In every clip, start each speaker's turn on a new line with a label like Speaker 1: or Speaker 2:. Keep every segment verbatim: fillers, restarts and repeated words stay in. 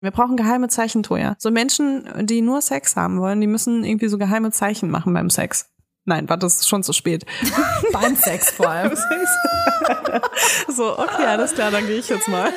Speaker 1: Wir brauchen geheime Zeichen, Toja. So Menschen, die nur Sex haben wollen, die müssen irgendwie so geheime Zeichen machen beim Sex. Nein, warte, das ist schon zu spät.
Speaker 2: Beim Sex vor allem.
Speaker 1: So, okay, alles klar, dann gehe ich jetzt mal.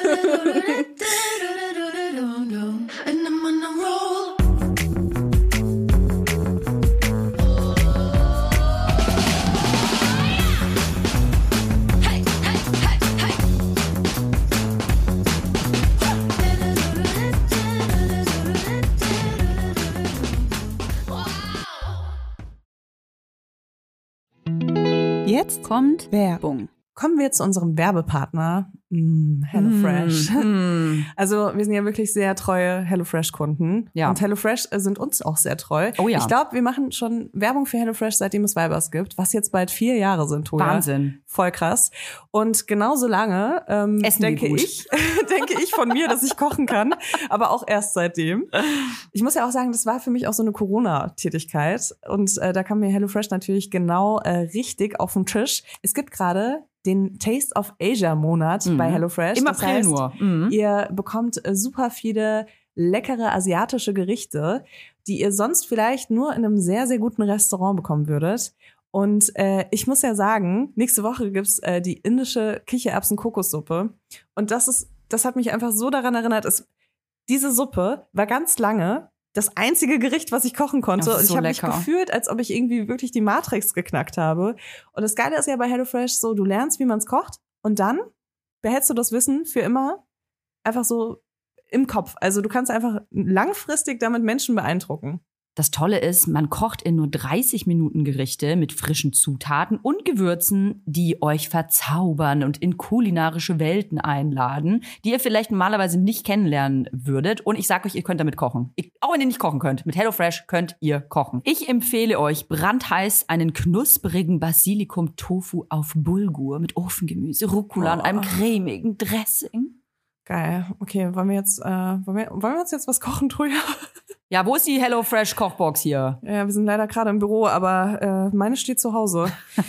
Speaker 1: Jetzt kommt Werbung. Kommen wir zu unserem Werbepartner, mm, HelloFresh. Mm. Also wir sind ja wirklich sehr treue HelloFresh-Kunden. Ja. Und HelloFresh sind uns auch sehr treu. Oh ja. Ich glaube, wir machen schon Werbung für HelloFresh, seitdem es Vibers gibt, was jetzt bald vier Jahre sind, Toja.
Speaker 2: Wahnsinn.
Speaker 1: Voll krass. Und genauso lange ähm, denke ich, denke ich von mir, dass ich kochen kann, aber auch erst seitdem. Ich muss ja auch sagen, das war für mich auch so eine Corona-Tätigkeit. Und äh, da kam mir HelloFresh natürlich genau äh, richtig auf den Tisch. Es gibt gerade den Taste of Asia Monat mhm. bei HelloFresh.
Speaker 2: Im
Speaker 1: das
Speaker 2: April
Speaker 1: heißt,
Speaker 2: nur. Mhm.
Speaker 1: Ihr bekommt äh, super viele leckere asiatische Gerichte, die ihr sonst vielleicht nur in einem sehr, sehr guten Restaurant bekommen würdet. Und äh, ich muss ja sagen, nächste Woche gibt's äh, die indische Kichererbsen-Kokossuppe. Und das ist, das hat mich einfach so daran erinnert, es, diese Suppe war ganz lange das einzige Gericht, was ich kochen konnte. Und ich so habe mich gefühlt, als ob ich irgendwie wirklich die Matrix geknackt habe. Und das Geile ist ja bei HelloFresh so, du lernst, wie man es kocht und dann behältst du das Wissen für immer einfach so im Kopf. Also du kannst einfach langfristig damit Menschen beeindrucken.
Speaker 2: Das Tolle ist, man kocht in nur dreißig Minuten Gerichte mit frischen Zutaten und Gewürzen, die euch verzaubern und in kulinarische Welten einladen, die ihr vielleicht normalerweise nicht kennenlernen würdet. Und ich sag euch, ihr könnt damit kochen. Ich, auch wenn ihr nicht kochen könnt, mit HelloFresh könnt ihr kochen. Ich empfehle euch brandheiß einen knusprigen Basilikum-Tofu auf Bulgur mit Ofengemüse, Rucola oh. und einem cremigen Dressing.
Speaker 1: Geil. Okay, wollen wir jetzt, äh, wollen wir, wollen wir uns jetzt was kochen, Toja?
Speaker 2: Ja, wo ist die HelloFresh-Kochbox hier?
Speaker 1: Ja, wir sind leider gerade im Büro, aber äh, meine steht zu Hause.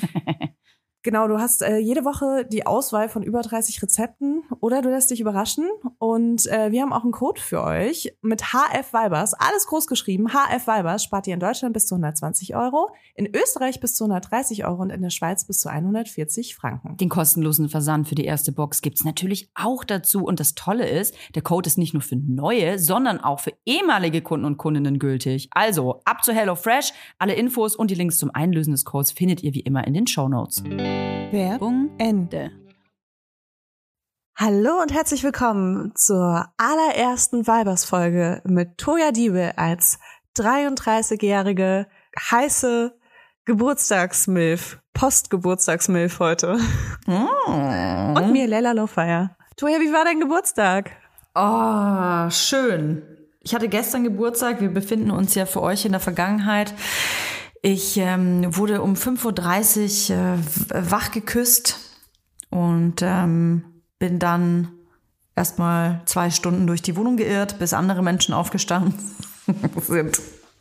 Speaker 1: Genau, du hast äh, jede Woche die Auswahl von über dreißig Rezepten oder du lässt dich überraschen. Und äh, wir haben auch einen Code für euch mit H F Vibers, alles groß geschrieben. H F Vibers spart ihr in Deutschland bis zu hundertzwanzig Euro, in Österreich bis zu hundertdreißig Euro und in der Schweiz bis zu hundertvierzig Franken.
Speaker 2: Den kostenlosen Versand für die erste Box gibt's natürlich auch dazu. Und das Tolle ist, der Code ist nicht nur für neue, sondern auch für ehemalige Kunden und Kundinnen gültig. Also ab zu HelloFresh. Alle Infos und die Links zum Einlösen des Codes findet ihr wie immer in den Shownotes.
Speaker 1: Werbung Ende. Hallo und herzlich willkommen zur allerersten Vibers-Folge mit Toja Diebe als dreiunddreißigjährige, heiße Geburtstagsmilf, Postgeburtstagsmilf heute. Mm. Und mir, Leila Lowfire. Toja, wie war dein Geburtstag?
Speaker 2: Oh, schön. Ich hatte gestern Geburtstag. Wir befinden uns ja für euch in der Vergangenheit. Ich ähm, wurde um fünf Uhr dreißig äh, wach geküsst und ähm, bin dann erstmal zwei Stunden durch die Wohnung geirrt, bis andere Menschen aufgestanden sind.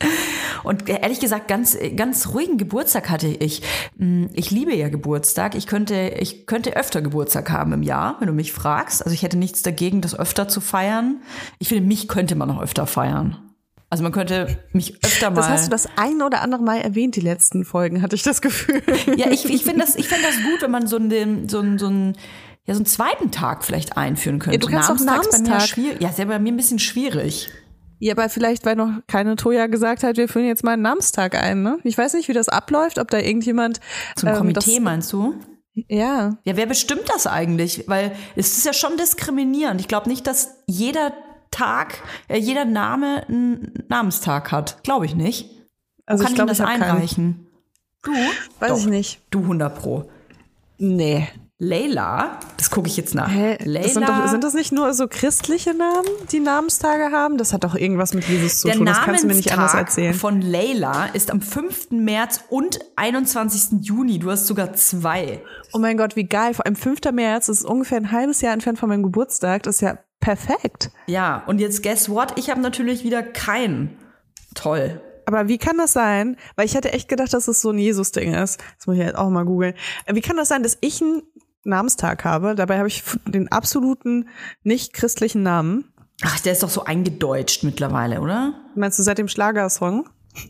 Speaker 2: Und ehrlich gesagt, ganz ganz ruhigen Geburtstag hatte ich. Ich liebe ja Geburtstag. Ich könnte ich könnte öfter Geburtstag haben im Jahr, wenn du mich fragst. Also ich hätte nichts dagegen, das öfter zu feiern. Ich finde, mich könnte man noch öfter feiern. Also man könnte mich öfter mal...
Speaker 1: Das hast du das ein oder andere Mal erwähnt, die letzten Folgen, hatte ich das Gefühl.
Speaker 2: Ja, ich, ich finde das, ich finde das gut, wenn man so einen, so einen, so einen, ja, so einen zweiten Tag vielleicht einführen könnte.
Speaker 1: Ja, du kannst auch Namenstag.
Speaker 2: Ja, ist ja bei mir ein bisschen schwierig.
Speaker 1: Ja, aber vielleicht, weil noch keine Toja gesagt hat, wir führen jetzt mal einen Namenstag ein, ne? Ich weiß nicht, wie das abläuft, ob da irgendjemand...
Speaker 2: Zum ähm, Komitee, das, meinst du?
Speaker 1: Ja.
Speaker 2: Ja, wer bestimmt das eigentlich? Weil es ist ja schon diskriminierend. Ich glaube nicht, dass jeder... Tag, äh, jeder Name einen Namenstag hat. Glaube ich nicht.
Speaker 1: Also
Speaker 2: Wo kann
Speaker 1: ich, glaub,
Speaker 2: ich das
Speaker 1: ich
Speaker 2: einreichen? Du?
Speaker 1: Weiß
Speaker 2: Doch.
Speaker 1: ich nicht.
Speaker 2: Du hundert Pro.
Speaker 1: Nee.
Speaker 2: Leila, das gucke ich jetzt nach.
Speaker 1: Hä?
Speaker 2: Leila.
Speaker 1: Das sind, doch, sind das nicht nur so christliche Namen, die Namenstage haben? Das hat doch irgendwas mit Jesus zu
Speaker 2: Der
Speaker 1: tun. Das kannst du mir nicht anders
Speaker 2: Namenstag
Speaker 1: erzählen.
Speaker 2: Von Leila ist am fünften März und einundzwanzigsten Juni. Du hast sogar zwei.
Speaker 1: Oh mein Gott, wie geil. Vor allem fünften März, das ist ungefähr ein halbes Jahr entfernt von meinem Geburtstag. Das ist ja perfekt.
Speaker 2: Ja, und jetzt guess what? Ich habe natürlich wieder keinen. Toll.
Speaker 1: Aber wie kann das sein? Weil ich hätte echt gedacht, dass es so ein Jesus-Ding ist. Das muss ich jetzt auch mal googeln. Wie kann das sein, dass ich einen Namenstag habe? Dabei habe ich den absoluten nicht christlichen Namen.
Speaker 2: Ach, der ist doch so eingedeutscht mittlerweile, oder?
Speaker 1: Meinst du seit dem Schlagersong?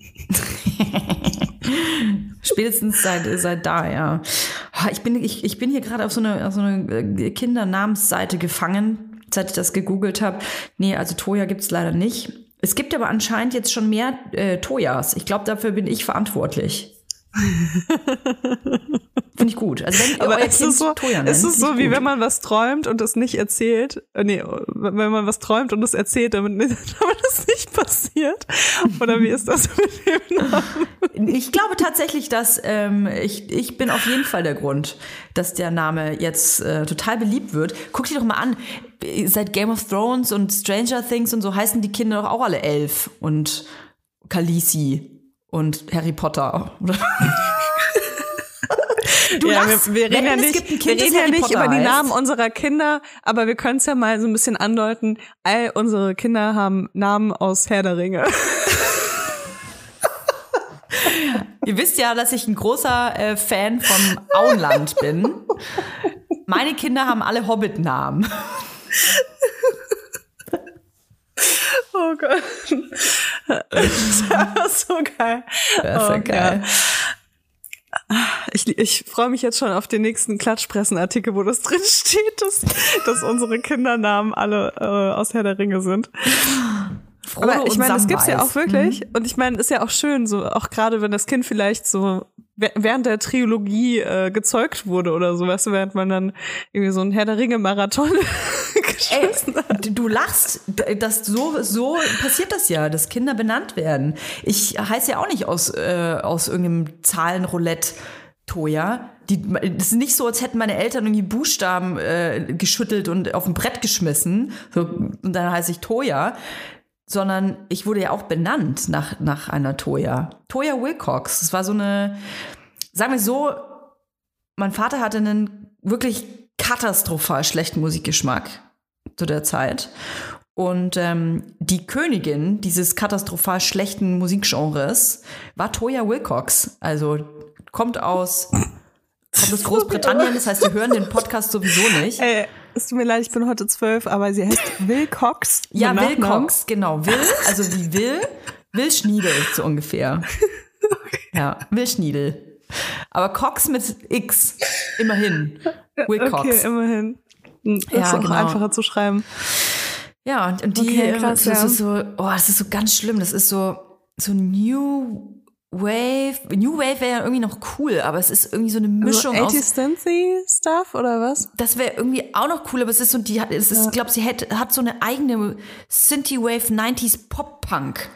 Speaker 2: Spätestens seit, seit da, ja. Ich bin, ich, ich bin hier gerade auf so eine, auf so eine Kindernamensseite gefangen, seit ich das gegoogelt habe. Nee, also Toya gibt's leider nicht. Es gibt aber anscheinend jetzt schon mehr äh, Toyas. Ich glaube, dafür bin ich verantwortlich. Finde ich gut. Also wenn
Speaker 1: aber
Speaker 2: euer
Speaker 1: ist
Speaker 2: Kind
Speaker 1: es so,
Speaker 2: Toya nennt,
Speaker 1: ist es so, wie
Speaker 2: gut.
Speaker 1: wenn man was träumt und es nicht erzählt? Äh, nee, wenn man was träumt und es erzählt, damit, damit es nicht passiert? Oder wie ist das mit dem Namen?
Speaker 2: Ich glaube tatsächlich, dass ähm, ich, ich bin auf jeden Fall der Grund, dass der Name jetzt äh, total beliebt wird. Guck dir doch mal an, seit Game of Thrones und Stranger Things und so heißen die Kinder doch auch alle Elf und Khaleesi und Harry Potter. Du
Speaker 1: ja,
Speaker 2: lachst,
Speaker 1: wir, wir reden ja
Speaker 2: es
Speaker 1: nicht,
Speaker 2: gibt ein Kind,
Speaker 1: wir
Speaker 2: das
Speaker 1: reden ja
Speaker 2: Harry
Speaker 1: nicht
Speaker 2: Potter
Speaker 1: über die
Speaker 2: heißt.
Speaker 1: Namen unserer Kinder, aber wir können es ja mal so ein bisschen andeuten. All unsere Kinder haben Namen aus Herr der Ringe.
Speaker 2: Ihr wisst ja, dass ich ein großer äh, Fan von Auenland bin. Meine Kinder haben alle Hobbit-Namen.
Speaker 1: Oh Gott. Das ist so geil.
Speaker 2: Das ist ja
Speaker 1: oh,
Speaker 2: geil.
Speaker 1: Ich, ich freue mich jetzt schon auf den nächsten Klatschpressen-Artikel, wo das drin steht, dass, dass unsere Kindernamen alle äh, aus Herr der Ringe sind.
Speaker 2: Frodo
Speaker 1: Aber ich meine, das gibt's ja
Speaker 2: Samwise.
Speaker 1: auch wirklich.
Speaker 2: Mhm.
Speaker 1: Und ich meine, ist ja auch schön, so auch gerade wenn das Kind vielleicht so während der Trilogie äh, gezeugt wurde oder so, weißt du, während man dann irgendwie so einen Herr der Ringe-Marathon geschmissen hat.
Speaker 2: Ey, du lachst, das so so passiert das ja, dass Kinder benannt werden. Ich heiße ja auch nicht aus äh, aus irgendeinem Zahlenroulette Toya. Die, das ist nicht so, als hätten meine Eltern irgendwie Buchstaben äh, geschüttelt und auf ein Brett geschmissen. So, und dann heiße ich Toya. Sondern ich wurde ja auch benannt nach, nach einer Toya. Toya Wilcox. Das war so eine, sagen wir so, mein Vater hatte einen wirklich katastrophal schlechten Musikgeschmack zu der Zeit. Und ähm, die Königin dieses katastrophal schlechten Musikgenres war Toya Wilcox. Also kommt aus, kommt aus Großbritannien. Das heißt, wir hören den Podcast sowieso nicht.
Speaker 1: Ey, es tut mir leid, ich bin heute zwölf, aber sie heißt Wilcox.
Speaker 2: Ja, Wilcox, genau. Will, also wie Will, Will Schniedel, so ungefähr. Ja, Will Schniedel. Aber Cox mit X, immerhin. Wilcox.
Speaker 1: Okay, immerhin. Das
Speaker 2: ja,
Speaker 1: ist auch
Speaker 2: genau.
Speaker 1: einfacher zu schreiben.
Speaker 2: Ja, und, und die,
Speaker 1: Okay, krass,
Speaker 2: das
Speaker 1: ja.
Speaker 2: ist so, oh, das ist so ganz schlimm. Das ist so, so New Wave. New Wave wäre ja irgendwie noch cool, aber es ist irgendwie so eine Mischung
Speaker 1: also
Speaker 2: aus.
Speaker 1: achtziger Synthie Stuff oder was?
Speaker 2: Das wäre irgendwie auch noch cool, aber es ist so, die hat, es ist,
Speaker 1: Ja.
Speaker 2: ich glaube, sie hat, hat so eine eigene Synthie-Wave neunziger Pop-Punk.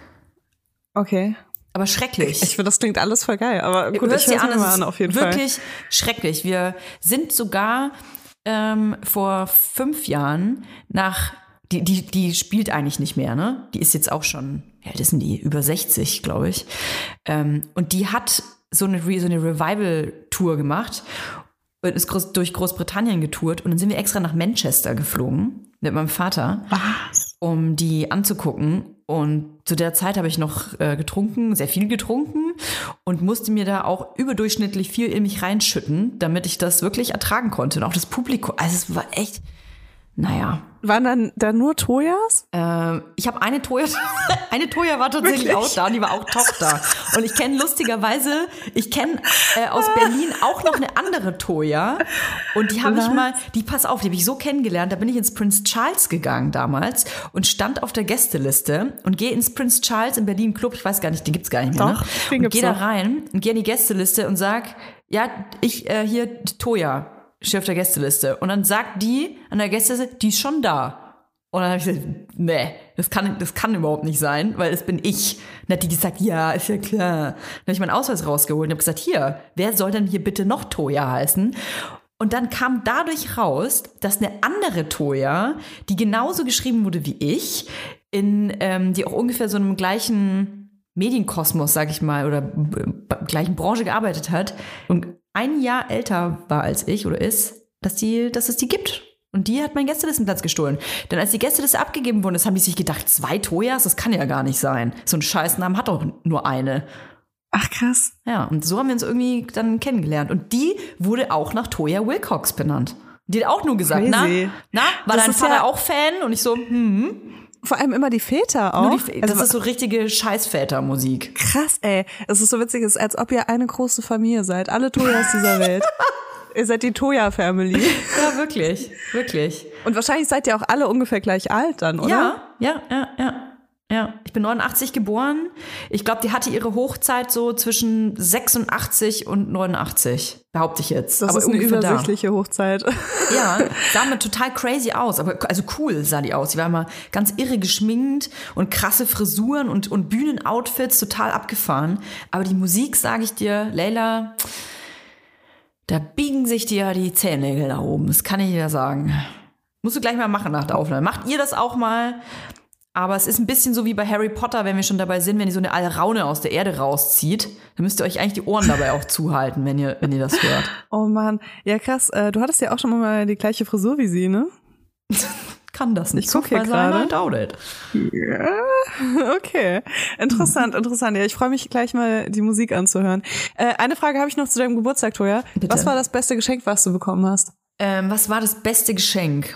Speaker 1: Okay.
Speaker 2: Aber schrecklich.
Speaker 1: Ich finde, das klingt alles voll geil, aber gut,
Speaker 2: Hört's
Speaker 1: ich
Speaker 2: dir
Speaker 1: höre es mir
Speaker 2: es
Speaker 1: mal an,
Speaker 2: ist
Speaker 1: auf jeden
Speaker 2: wirklich
Speaker 1: Fall.
Speaker 2: schrecklich. Wir sind sogar ähm, vor fünf Jahren nach, die, die, die spielt eigentlich nicht mehr, ne? Die ist jetzt auch schon, ja, das sind die über sechzig, glaube ich. Ähm, und die hat so eine, Re- so eine Revival-Tour gemacht und ist groß, durch Großbritannien getourt. Und dann sind wir extra nach Manchester geflogen mit meinem Vater,
Speaker 1: Was?
Speaker 2: um die anzugucken. Und zu der Zeit habe ich noch äh, getrunken, sehr viel getrunken und musste mir da auch überdurchschnittlich viel in mich reinschütten, damit ich das wirklich ertragen konnte. Und auch das Publikum, also es war echt, naja.
Speaker 1: Waren dann da nur Toyas?
Speaker 2: Ähm, ich habe eine Toya, eine Toya war tatsächlich
Speaker 1: Wirklich?
Speaker 2: auch da, und die war auch Tochter. Und ich kenne lustigerweise, ich kenne äh, aus Berlin auch noch eine andere Toya. Und die habe ich
Speaker 1: Was?
Speaker 2: mal, die, pass auf, die habe ich so kennengelernt, da bin ich ins Prince Charles gegangen damals und stand auf der Gästeliste und gehe ins Prince Charles in Berlin Club, ich weiß gar nicht, die gibt's gar nicht mehr,
Speaker 1: Doch,
Speaker 2: ne?
Speaker 1: den
Speaker 2: Und
Speaker 1: gibt's
Speaker 2: gehe da
Speaker 1: noch.
Speaker 2: rein und gehe in die Gästeliste und sag, ja, ich äh, hier Toya, stehe auf der Gästeliste. Und dann sagt die an der Gästeliste, die ist schon da. Und dann habe ich gesagt, nee, das kann, das kann überhaupt nicht sein, weil es bin ich. Und dann hat die gesagt, ja, ist ja klar. Dann habe ich meinen Ausweis rausgeholt und habe gesagt, hier, wer soll denn hier bitte noch Toya heißen? Und dann kam dadurch raus, dass eine andere Toya, die genauso geschrieben wurde wie ich, in ähm, die auch ungefähr so einem gleichen Medienkosmos, sag ich mal, oder b- b- gleichen Branche gearbeitet hat und ein Jahr älter war als ich oder ist, dass, die, dass es die gibt. Und die hat meinen Gästelistenplatz gestohlen. Denn als die Gästeliste abgegeben wurde, haben die sich gedacht, zwei Toyas, das kann ja gar nicht sein. So ein Scheißnamen hat doch nur eine.
Speaker 1: Ach, krass.
Speaker 2: Ja, und so haben wir uns irgendwie dann kennengelernt. Und die wurde auch nach Toya Wilcox benannt. Die hat auch nur gesagt,
Speaker 1: Crazy.
Speaker 2: na, na, war
Speaker 1: Das
Speaker 2: dein
Speaker 1: ist
Speaker 2: Vater
Speaker 1: ja-
Speaker 2: auch Fan? Und ich so, hm.
Speaker 1: Vor allem immer die Väter auch.
Speaker 2: Nur die, das also, ist so richtige Scheißvätermusik.
Speaker 1: Krass, ey. Es ist so witzig, es ist, als ob ihr eine große Familie seid. Alle Toyas dieser Welt. Ihr seid die Toya-Family.
Speaker 2: Ja, wirklich. Wirklich.
Speaker 1: Und wahrscheinlich seid ihr auch alle ungefähr gleich alt dann, oder?
Speaker 2: Ja, ja, ja, ja. Ja, ich bin neunundachtzig geboren. Ich glaube, die hatte ihre Hochzeit so zwischen sechsundachtzig und neunundachtzig, behaupte ich jetzt.
Speaker 1: Das
Speaker 2: aber
Speaker 1: ist eine übersichtliche da. Hochzeit.
Speaker 2: Ja, sah mir total crazy aus, aber also cool sah die aus. Die war immer ganz irre geschminkt und krasse Frisuren und, und Bühnenoutfits, total abgefahren. Aber die Musik, sage ich dir, Leila, da biegen sich dir die Zehennägel nach oben. Das kann ich dir sagen. Musst du gleich mal machen nach der Aufnahme. Macht ihr das auch mal? Aber es ist ein bisschen so wie bei Harry Potter, wenn wir schon dabei sind, wenn ihr so eine Alraune aus der Erde rauszieht, dann müsst ihr euch eigentlich die Ohren dabei auch zuhalten, wenn ihr, wenn ihr das hört.
Speaker 1: Oh Mann, ja krass. Äh, du hattest ja auch schon mal die gleiche Frisur wie sie, ne?
Speaker 2: Kann das nicht
Speaker 1: ich guck hier
Speaker 2: sein? I doubt it.
Speaker 1: Ja, okay. Interessant, interessant. Ja, ich freue mich gleich mal, die Musik anzuhören. Äh, eine Frage habe ich noch zu deinem Geburtstag, Toya.
Speaker 2: Bitte?
Speaker 1: Was war das beste Geschenk, was du bekommen hast?
Speaker 2: Ähm, was war das beste Geschenk?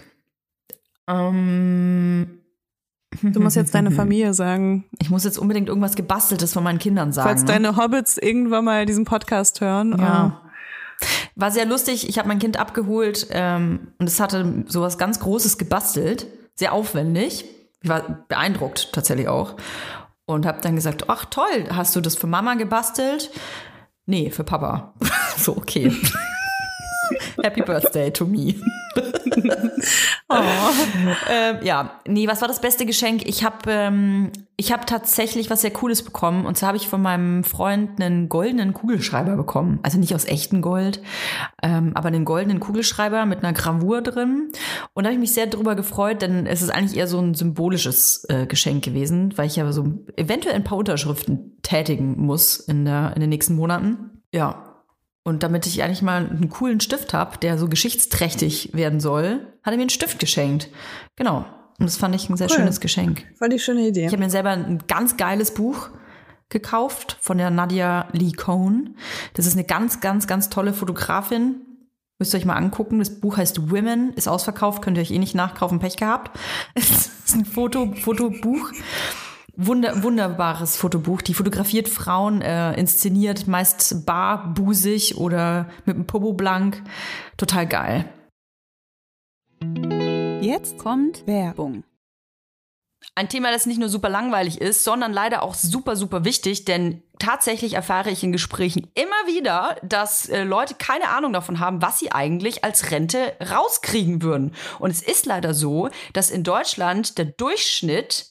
Speaker 2: Ähm...
Speaker 1: Du musst jetzt deine Familie sagen.
Speaker 2: Ich muss jetzt unbedingt irgendwas Gebasteltes von meinen Kindern sagen.
Speaker 1: Falls
Speaker 2: ne?
Speaker 1: deine Hobbits irgendwann mal diesen Podcast hören.
Speaker 2: Ja. Oh. War sehr lustig. Ich habe mein Kind abgeholt ähm, und es hatte sowas ganz Großes gebastelt. Sehr aufwendig. Ich war beeindruckt tatsächlich auch. Und habe dann gesagt, ach toll, hast du das für Mama gebastelt? Nee, für Papa. So, okay. Happy Birthday to me. Oh. ähm, ja, nee, was war das beste Geschenk? Ich habe ähm, ich habe tatsächlich was sehr Cooles bekommen. Und zwar habe ich von meinem Freund einen goldenen Kugelschreiber bekommen. Also nicht aus echtem Gold, ähm, aber einen goldenen Kugelschreiber mit einer Gravur drin. Und da habe ich mich sehr drüber gefreut, denn es ist eigentlich eher so ein symbolisches äh, Geschenk gewesen, weil ich ja so eventuell ein paar Unterschriften tätigen muss in, der, in den nächsten Monaten. Ja. Und damit ich eigentlich mal einen coolen Stift habe, der so geschichtsträchtig werden soll, hat er mir einen Stift geschenkt. Genau. Und das fand ich ein sehr cool. Schönes Geschenk.
Speaker 1: Voll die schöne Idee.
Speaker 2: Ich habe mir selber ein ganz geiles Buch gekauft von der Nadia Lee Cohn. Das ist eine ganz, ganz, ganz tolle Fotografin. Müsst ihr euch mal angucken. Das Buch heißt Women, ist ausverkauft, könnt ihr euch eh nicht nachkaufen, Pech gehabt. Es ist ein Foto, Fotobuch. Wunder, wunderbares Fotobuch. Die fotografiert Frauen, äh, inszeniert meist barbusig oder mit dem Popo blank. Total geil.
Speaker 3: Jetzt kommt Werbung.
Speaker 2: Ein Thema, das nicht nur super langweilig ist, sondern leider auch super, super wichtig, denn tatsächlich erfahre ich in Gesprächen immer wieder, dass äh, Leute keine Ahnung davon haben, was sie eigentlich als Rente rauskriegen würden. Und es ist leider so, dass in Deutschland der Durchschnitt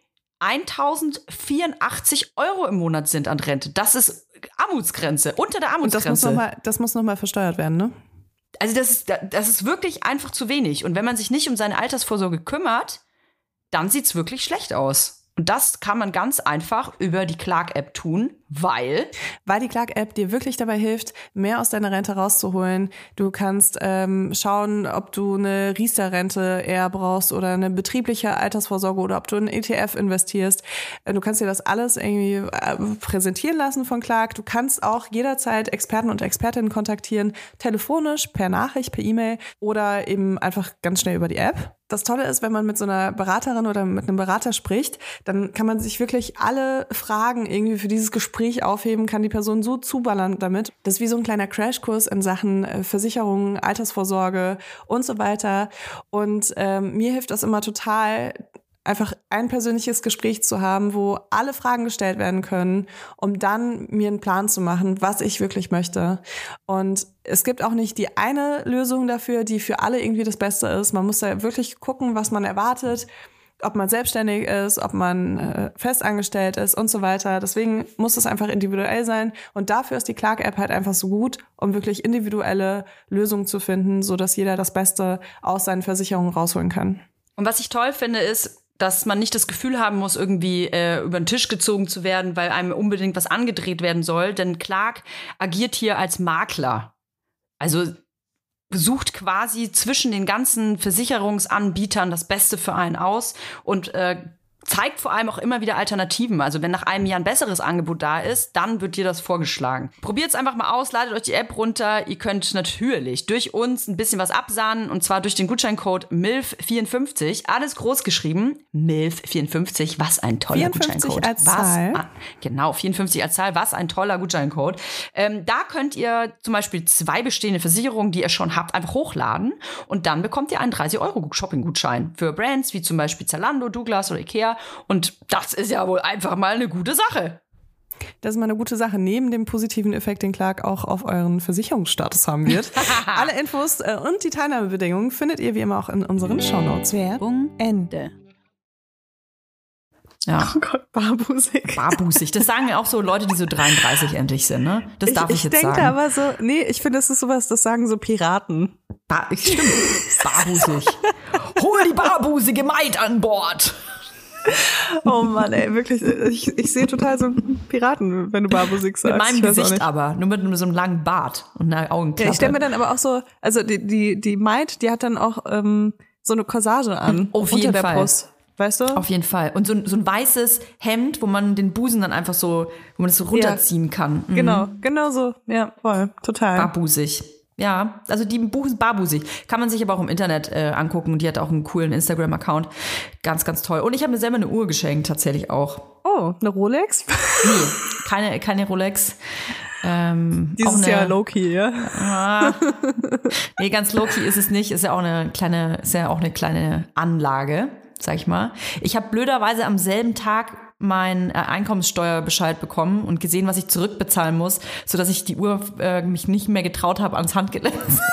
Speaker 2: eintausendvierundachtzig Euro im Monat sind an Rente. Das ist Armutsgrenze, unter der Armutsgrenze.
Speaker 1: Und das muss noch mal, das muss noch mal versteuert werden, ne?
Speaker 2: Also das ist, das ist wirklich einfach zu wenig. Und wenn man sich nicht um seine Altersvorsorge kümmert, dann sieht's wirklich schlecht aus. Und das kann man ganz einfach über die Clark-App tun, weil...
Speaker 1: Weil die Clark-App dir wirklich dabei hilft, mehr aus deiner Rente rauszuholen. Du kannst ähm, schauen, ob du eine Riester-Rente eher brauchst oder eine betriebliche Altersvorsorge oder ob du in einen E T F investierst. Du kannst dir das alles irgendwie äh, präsentieren lassen von Clark. Du kannst auch jederzeit Experten und Expertinnen kontaktieren, telefonisch, per Nachricht, per E-Mail oder eben einfach ganz schnell über die App. Das Tolle ist, wenn man mit so einer Beraterin oder mit einem Berater spricht, dann kann man sich wirklich alle Fragen irgendwie für dieses Gespräch aufheben, kann die Person so zuballern damit. Das ist wie so ein kleiner Crashkurs in Sachen Versicherungen, Altersvorsorge und so weiter. Und ähm, mir hilft das immer total, einfach ein persönliches Gespräch zu haben, wo alle Fragen gestellt werden können, um dann mir einen Plan zu machen, was ich wirklich möchte. Und es gibt auch nicht die eine Lösung dafür, die für alle irgendwie das Beste ist. Man muss da wirklich gucken, was man erwartet, ob man selbstständig ist, ob man äh, festangestellt ist und so weiter. Deswegen muss es einfach individuell sein. Und dafür ist die Clark-App halt einfach so gut, um wirklich individuelle Lösungen zu finden, sodass jeder das Beste aus seinen Versicherungen rausholen kann.
Speaker 2: Und was ich toll finde, ist, dass man nicht das Gefühl haben muss, irgendwie äh, über den Tisch gezogen zu werden, weil einem unbedingt was angedreht werden soll. Denn Clark agiert hier als Makler. Also sucht quasi zwischen den ganzen Versicherungsanbietern das Beste für einen aus und äh, zeigt vor allem auch immer wieder Alternativen. Also wenn nach einem Jahr ein besseres Angebot da ist, dann wird dir das vorgeschlagen. Probiert es einfach mal aus, ladet euch die App runter. Ihr könnt natürlich durch uns ein bisschen was absahnen und zwar durch den Gutscheincode M I L F vierundfünfzig. Alles groß geschrieben. M I L F vierundfünfzig, was ein toller
Speaker 1: vierundfünfzig
Speaker 2: Gutscheincode.
Speaker 1: als
Speaker 2: was,
Speaker 1: Zahl.
Speaker 2: Ah, genau, vierundfünfzig als Zahl, was ein toller Gutscheincode. Ähm, da könnt ihr zum Beispiel zwei bestehende Versicherungen, die ihr schon habt, einfach hochladen und dann bekommt ihr einen dreißig Euro Shopping-Gutschein für Brands wie zum Beispiel Zalando, Douglas oder Ikea. Und das ist ja wohl einfach mal eine gute Sache.
Speaker 1: Das ist mal eine gute Sache, neben dem positiven Effekt, den Clark auch auf euren Versicherungsstatus haben wird. Alle Infos äh, und die Teilnahmebedingungen findet ihr wie immer auch in unseren Shownotes. Werbung Ende.
Speaker 2: Ja.
Speaker 1: Oh Gott, barbusig.
Speaker 2: Barbusig. Das sagen ja auch so Leute, die so dreiunddreißig endlich sind, ne? Das darf ich, ich,
Speaker 1: ich
Speaker 2: jetzt sagen.
Speaker 1: Ich denke aber so, nee, ich finde, das ist sowas, das sagen so Piraten.
Speaker 2: Ba- Stimmt. Barbusig. Hol die barbusige Maid an Bord.
Speaker 1: Oh Mann, ey, wirklich, ich, ich sehe total so einen Piraten, wenn du barbusig sagst.
Speaker 2: Mit meinem Gesicht aber, nur mit so einem langen Bart und einer Augenklappe.
Speaker 1: Ja, ich stelle mir dann aber auch so, also die, die, die Maid, die hat dann auch ähm, so eine Corsage an.
Speaker 2: Auf
Speaker 1: unter
Speaker 2: jeden
Speaker 1: der
Speaker 2: Fall.
Speaker 1: Brust. Weißt du?
Speaker 2: Auf jeden Fall. Und so, so ein weißes Hemd, wo man den Busen dann einfach so, wo man das so runterziehen ja. kann. Mhm.
Speaker 1: Genau, genau so. Ja, voll, total.
Speaker 2: Barbusig. Ja, also die Buch ist barbusig. Kann man sich aber auch im Internet äh, angucken. Die hat auch einen coolen Instagram-Account. Ganz, ganz toll. Und ich habe mir selber eine Uhr geschenkt, tatsächlich auch.
Speaker 1: Oh, eine Rolex?
Speaker 2: Nee, keine, keine Rolex. Ähm,
Speaker 1: Dieses
Speaker 2: auch eine,
Speaker 1: Jahr low-key, ja?
Speaker 2: Ah, nee, ganz low-key ist es nicht. Ist ja auch eine kleine, ist ja auch eine kleine Anlage, sag ich mal. Ich habe blöderweise am selben Tag meinen äh, Einkommenssteuerbescheid bekommen und gesehen, was ich zurückbezahlen muss, sodass ich die Uhr äh, mich nicht mehr getraut habe, ans Handgelenk.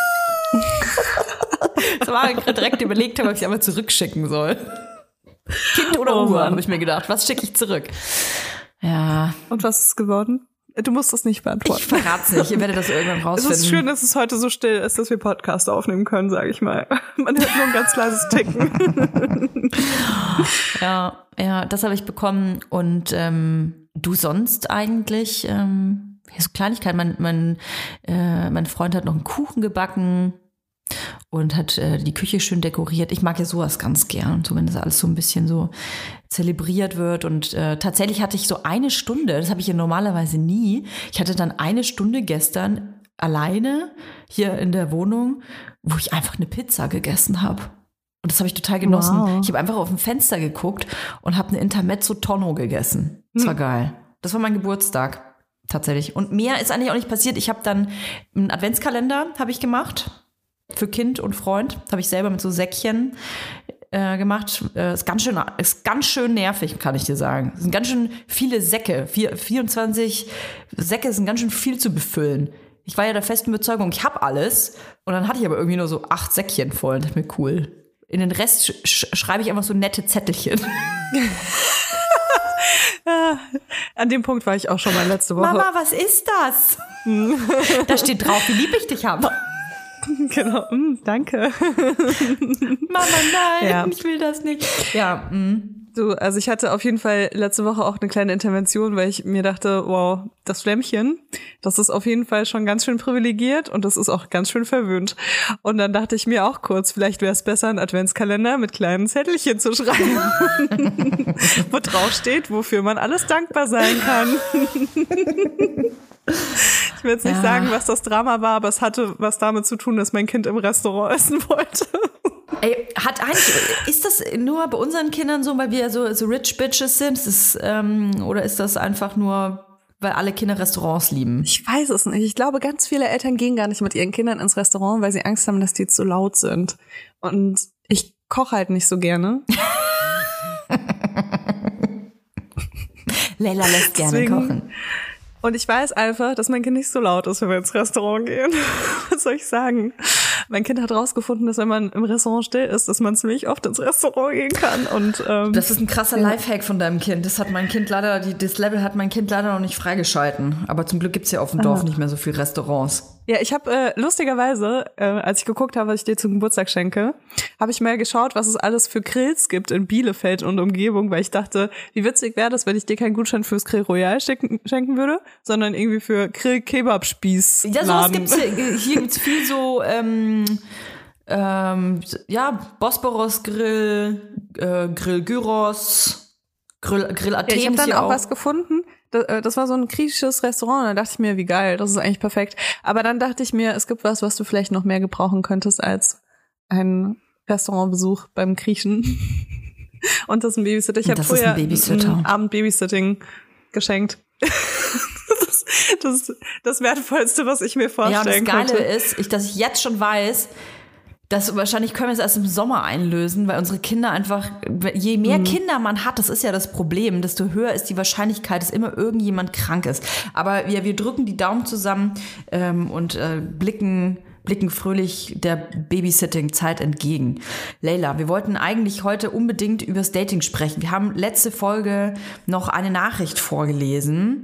Speaker 2: Das war direkt überlegt habe, ob ich sie aber zurückschicken soll. Kind oder
Speaker 1: Oh
Speaker 2: Uhr,
Speaker 1: Mann.
Speaker 2: habe ich mir gedacht. Was schicke ich zurück? Ja.
Speaker 1: Und was ist geworden? Du musst das nicht beantworten.
Speaker 2: Ich verrat's nicht. Ihr werdet das irgendwann rausfinden.
Speaker 1: Es ist schön, dass es heute so still ist, dass wir Podcast aufnehmen können, sage ich mal. Man hört nur ein ganz leises Ticken.
Speaker 2: Ja, ja, das habe ich bekommen. Und ähm, du sonst eigentlich? Ähm, ja, so Kleinigkeiten. Mein, mein, äh, mein Freund hat noch einen Kuchen gebacken und hat äh, die Küche schön dekoriert. Ich mag ja sowas ganz gern, so wenn das alles so ein bisschen so zelebriert wird. Und äh, tatsächlich hatte ich so eine Stunde, das habe ich ja normalerweise nie. Ich hatte dann eine Stunde gestern alleine hier in der Wohnung, wo ich einfach eine Pizza gegessen habe. Und das habe ich total genossen.
Speaker 1: Wow.
Speaker 2: Ich habe einfach auf dem Fenster geguckt und habe eine Intermezzo Tonno gegessen. Das war hm. geil. Das war mein Geburtstag. Tatsächlich. Und mehr ist eigentlich auch nicht passiert. Ich habe dann einen Adventskalender habe ich gemacht. Für Kind und Freund. Habe ich selber mit so Säckchen äh, gemacht. Äh, ist ganz schön, ist ganz schön nervig, kann ich dir sagen. Es sind ganz schön viele Säcke. Vier, vierundzwanzig Säcke sind ganz schön viel zu befüllen. Ich war ja der festen Überzeugung, ich habe alles. Und dann hatte ich aber irgendwie nur so acht Säckchen voll. Das ist mir cool. In den Rest sch- sch- schreibe ich einfach so nette Zettelchen.
Speaker 1: Ja, an dem Punkt war ich auch schon mal letzte Woche.
Speaker 2: Mama, was ist das? Da steht drauf, wie lieb ich dich habe.
Speaker 1: Genau, mm, danke.
Speaker 2: Mama, nein,
Speaker 1: Ja.
Speaker 2: ich will das nicht. Ja, mm.
Speaker 1: Du, also ich hatte auf jeden Fall letzte Woche auch eine kleine Intervention, weil ich mir dachte, wow, das Flämmchen, das ist auf jeden Fall schon ganz schön privilegiert und das ist auch ganz schön verwöhnt. Und dann dachte ich mir auch kurz, vielleicht wäre es besser, einen Adventskalender mit kleinen Zettelchen zu schreiben, wo drauf steht, wofür man alles dankbar sein kann. Ich will jetzt nicht
Speaker 2: Ja.
Speaker 1: sagen, was das Drama war, aber es hatte was damit zu tun, dass mein Kind im Restaurant essen wollte.
Speaker 2: Ey, hat eigentlich, ist das nur bei unseren Kindern so, weil wir so, so rich bitches sind? Ist das, ähm, oder ist das einfach nur, weil alle Kinder Restaurants lieben?
Speaker 1: Ich weiß es nicht. Ich glaube, ganz viele Eltern gehen gar nicht mit ihren Kindern ins Restaurant, weil sie Angst haben, dass die zu laut sind. Und ich koche halt nicht so gerne.
Speaker 2: Leila lässt gerne
Speaker 1: Deswegen-
Speaker 2: kochen.
Speaker 1: Und ich weiß einfach, dass mein Kind nicht so laut ist, wenn wir ins Restaurant gehen. Was soll ich sagen? Mein Kind hat rausgefunden, dass wenn man im Restaurant still ist, dass man ziemlich oft ins Restaurant gehen kann. Und ähm,
Speaker 2: Das ist ein krasser Lifehack von deinem Kind. Das hat mein Kind leider, die, das Level hat mein Kind leider noch nicht freigeschalten. Aber zum Glück gibt's ja auf dem Dorf nicht mehr so viele Restaurants.
Speaker 1: ja, ich habe äh, lustigerweise, äh, als ich geguckt habe, was ich dir zum Geburtstag schenke, habe ich mal geschaut, was es alles für Grills gibt in Bielefeld und Umgebung, weil ich dachte, wie witzig wäre das, wenn ich dir keinen Gutschein fürs Grill Royal schenken, schenken würde, sondern irgendwie für Grill-Kebab-Spieß.
Speaker 2: Ja, sowas gibt's hier. Hier gibt's viel so, ähm, ähm, ja, Bosporus-Grill, äh, Grill Gyros, Grill, Grill-Athen
Speaker 1: Ja, ich habe dann auch,
Speaker 2: auch
Speaker 1: was gefunden. Das, das war so ein griechisches Restaurant. Und da dachte ich mir, wie geil, das ist eigentlich perfekt. Aber dann dachte ich mir, es gibt was, was du vielleicht noch mehr gebrauchen könntest als ein Restaurantbesuch beim Griechen. Und das ist ein Babysitter. Ich habe vorher
Speaker 2: ein Babysitter.
Speaker 1: einen Abend Babysitting geschenkt. das, das, das Wertvollste, was ich mir vorstellen
Speaker 2: Ja, und das Geile
Speaker 1: könnte.
Speaker 2: ist, ich, dass ich jetzt schon weiß, dass wahrscheinlich können wir es erst im Sommer einlösen, weil unsere Kinder einfach, je mehr mhm. Kinder man hat, das ist ja das Problem, desto höher ist die Wahrscheinlichkeit, dass immer irgendjemand krank ist. Aber ja, wir drücken die Daumen zusammen ähm, und äh, blicken blicken fröhlich der Babysitting-Zeit entgegen. Leila, wir wollten eigentlich heute unbedingt übers Dating sprechen. Wir haben letzte Folge noch eine Nachricht vorgelesen.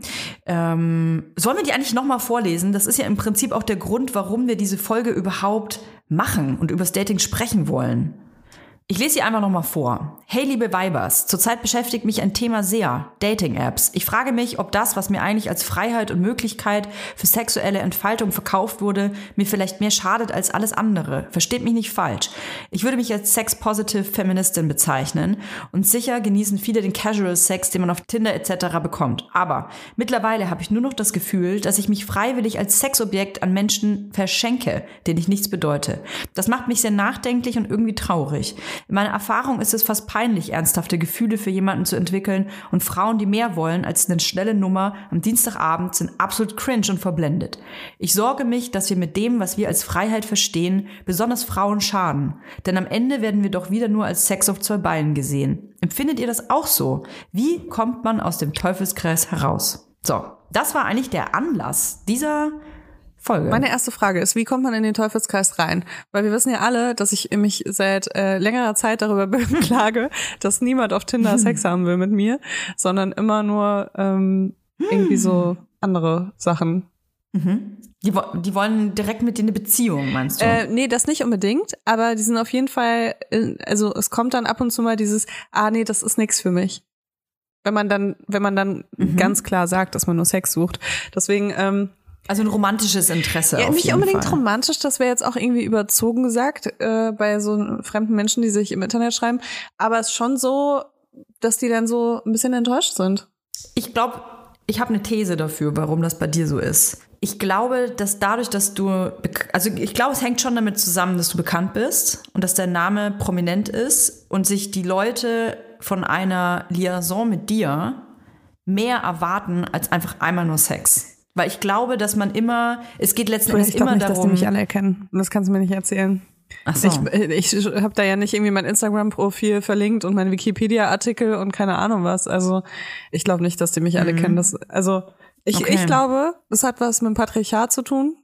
Speaker 2: Ähm, sollen wir die eigentlich nochmal vorlesen? Das ist ja im Prinzip auch der Grund, warum wir diese Folge überhaupt machen und übers Dating sprechen wollen. Ich lese sie einfach nochmal vor. Hey, liebe Weibers, zurzeit beschäftigt mich ein Thema sehr, Dating-Apps. Ich frage mich, ob das, was mir eigentlich als Freiheit und Möglichkeit für sexuelle Entfaltung verkauft wurde, mir vielleicht mehr schadet als alles andere. Versteht mich nicht falsch. Ich würde mich als sex-positive Feministin bezeichnen und sicher genießen viele den Casual-Sex, den man auf Tinder et cetera bekommt. Aber mittlerweile habe ich nur noch das Gefühl, dass ich mich freiwillig als Sexobjekt an Menschen verschenke, denen ich nichts bedeute. Das macht mich sehr nachdenklich und irgendwie traurig. In meiner Erfahrung ist es fast peinlich, ernsthafte Gefühle für jemanden zu entwickeln, und Frauen, die mehr wollen als eine schnelle Nummer am Dienstagabend, sind absolut cringe und verblendet. Ich sorge mich, dass wir mit dem, was wir als Freiheit verstehen, besonders Frauen schaden. Denn am Ende werden wir doch wieder nur als Sex auf zwei Beinen gesehen. Empfindet ihr das auch so? Wie kommt man aus dem Teufelskreis heraus? So, das war eigentlich der Anlass dieser Folge.
Speaker 1: Meine erste Frage ist, wie kommt man in den Teufelskreis rein? Weil wir wissen ja alle, dass ich mich seit äh, längerer Zeit darüber beklage, dass niemand auf Tinder Sex haben will mit mir, sondern immer nur ähm, irgendwie so andere Sachen.
Speaker 2: Mhm. Die, die wollen direkt mit dir eine Beziehung, meinst du?
Speaker 1: Äh, nee, das nicht unbedingt, aber die sind auf jeden Fall, also es kommt dann ab und zu mal dieses, ah nee, das ist nix für mich. Wenn man dann, wenn man dann mhm. ganz klar sagt, dass man nur Sex sucht. Deswegen, ähm,
Speaker 2: also ein romantisches Interesse.
Speaker 1: Ja,
Speaker 2: auf
Speaker 1: nicht
Speaker 2: jeden
Speaker 1: unbedingt
Speaker 2: Fall. Romantisch,
Speaker 1: das wäre jetzt auch irgendwie überzogen gesagt, äh, bei so fremden Menschen, die sich im Internet schreiben. Aber es ist schon so, dass die dann so ein bisschen enttäuscht sind.
Speaker 2: Ich glaube, ich habe eine These dafür, warum das bei dir so ist. Ich glaube, dass dadurch, dass du, also ich glaube, es hängt schon damit zusammen, dass du bekannt bist und dass dein Name prominent ist und sich die Leute von einer Liaison mit dir mehr erwarten als einfach einmal nur Sex. Weil ich glaube, dass man immer, es geht letztendlich
Speaker 1: ich glaub
Speaker 2: immer
Speaker 1: nicht,
Speaker 2: darum.
Speaker 1: dass die mich alle erkennen. Das kannst du mir nicht erzählen.
Speaker 2: Ach so.
Speaker 1: Ich, ich habe da ja nicht irgendwie mein Instagram-Profil verlinkt und mein Wikipedia-Artikel und keine Ahnung was. Also ich glaube nicht, dass die mich alle mhm. kennen. Das, also ich, okay. ich glaube, das hat was mit dem Patriarchat zu tun.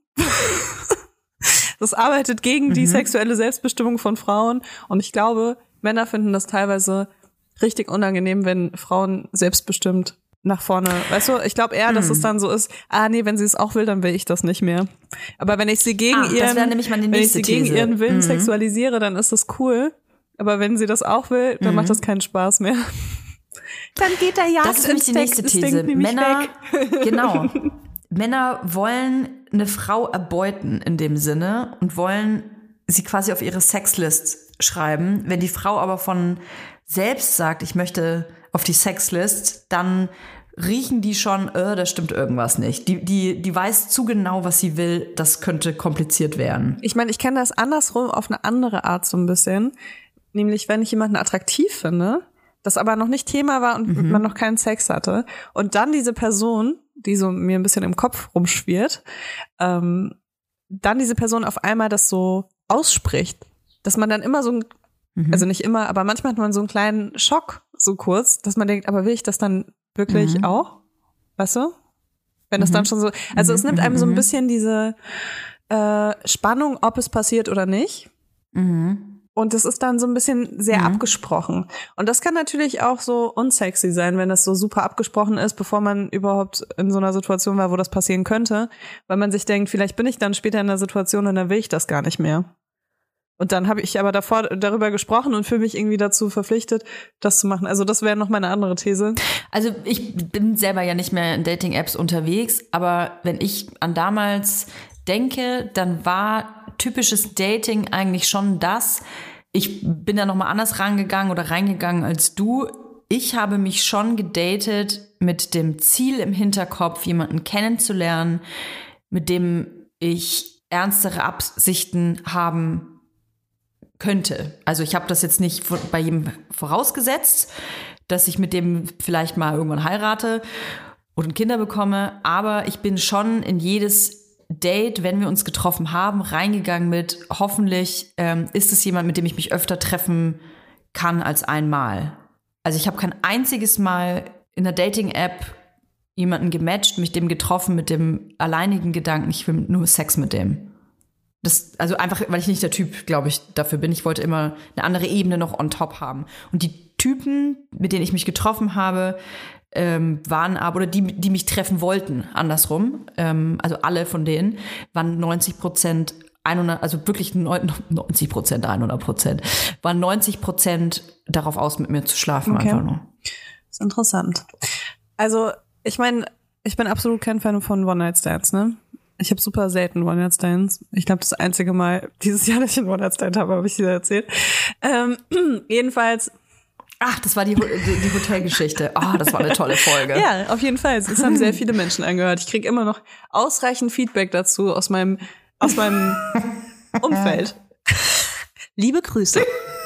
Speaker 1: Das arbeitet gegen mhm. die sexuelle Selbstbestimmung von Frauen. Und ich glaube, Männer finden das teilweise richtig unangenehm, wenn Frauen selbstbestimmt nach vorne, weißt du, ich glaube eher, dass mm. es dann so ist, ah nee, wenn sie es auch will, dann will ich das nicht mehr. Aber wenn ich sie gegen
Speaker 2: ah,
Speaker 1: ihren,
Speaker 2: wenn ich sie
Speaker 1: gegen
Speaker 2: These.
Speaker 1: ihren Willen
Speaker 2: mm.
Speaker 1: sexualisiere, dann ist das cool. Aber wenn sie das auch will, dann mm. macht das keinen Spaß mehr. Dann geht der Jagd
Speaker 2: Das ist nämlich die nächste These. Männer,
Speaker 1: weg.
Speaker 2: genau. Männer wollen eine Frau erbeuten in dem Sinne und wollen sie quasi auf ihre Sexlist schreiben. Wenn die Frau aber von selbst sagt, ich möchte auf die Sexlist, dann riechen die schon, äh, da stimmt irgendwas nicht. Die, die, die weiß zu genau, was sie will, das könnte kompliziert werden.
Speaker 1: Ich meine, ich kenne das andersrum auf eine andere Art so ein bisschen. Nämlich, wenn ich jemanden attraktiv finde, das aber noch nicht Thema war und mhm. man noch keinen Sex hatte. Und dann diese Person, die so mir ein bisschen im Kopf rumschwirrt, ähm, dann diese Person auf einmal das so ausspricht, dass man dann immer so ein, mhm. also nicht immer, aber manchmal hat man so einen kleinen Schock, so kurz, dass man denkt, aber will ich das dann wirklich mhm. auch? Weißt du? Wenn das mhm. dann schon so, also mhm. es nimmt einem so ein bisschen diese äh, Spannung, ob es passiert oder nicht.
Speaker 2: Mhm.
Speaker 1: Und das ist dann so ein bisschen sehr
Speaker 2: mhm.
Speaker 1: abgesprochen. Und das kann natürlich auch so unsexy sein, wenn das so super abgesprochen ist, bevor man überhaupt in so einer Situation war, wo das passieren könnte. Weil man sich denkt, vielleicht bin ich dann später in einer Situation und dann will ich das gar nicht mehr. Und dann habe ich aber davor darüber gesprochen und fühle mich irgendwie dazu verpflichtet, das zu machen. Also das wäre noch meine andere These.
Speaker 2: Also ich bin selber ja nicht mehr in Dating-Apps unterwegs, aber wenn ich an damals denke, dann war typisches Dating eigentlich schon das. Ich bin da nochmal anders rangegangen oder reingegangen als du. ich habe mich schon gedatet mit dem Ziel im Hinterkopf, jemanden kennenzulernen, mit dem ich ernstere Absichten haben könnte. Also ich habe das jetzt nicht bei jedem vorausgesetzt, dass ich mit dem vielleicht mal irgendwann heirate und Kinder bekomme, aber ich bin schon in jedes Date, wenn wir uns getroffen haben, reingegangen mit, hoffentlich ähm, ist es jemand, mit dem ich mich öfter treffen kann als einmal. Also ich habe kein einziges Mal in einer Dating-App jemanden gematcht, mich dem getroffen mit dem alleinigen Gedanken, ich will nur Sex mit dem. Das, also einfach, weil ich nicht der Typ, glaube ich, dafür bin. Ich wollte immer eine andere Ebene noch on top haben. Und die Typen, mit denen ich mich getroffen habe, ähm, waren aber, oder die, die mich treffen wollten, andersrum, ähm, also alle von denen, waren neunzig Prozent, hundert, also wirklich neunzig Prozent, hundert Prozent, waren neunzig Prozent darauf aus, mit mir zu schlafen,
Speaker 1: okay.
Speaker 2: Einfach nur.
Speaker 1: Das ist interessant. Also, ich meine, ich bin absolut kein Fan von One-Night-Stands, ne? Ich habe super selten One-Night-Stands. Ich glaube, das einzige Mal dieses Jahr, dass ich einen One-Night-Stand habe, habe ich dir erzählt. Ähm, jedenfalls.
Speaker 2: Ach, das war die, die, die Hotelgeschichte. Oh, das war eine tolle Folge.
Speaker 1: Ja, auf jeden Fall. Es haben sehr viele Menschen angehört. Ich kriege immer noch ausreichend Feedback dazu aus meinem, aus meinem Umfeld. Liebe Grüße.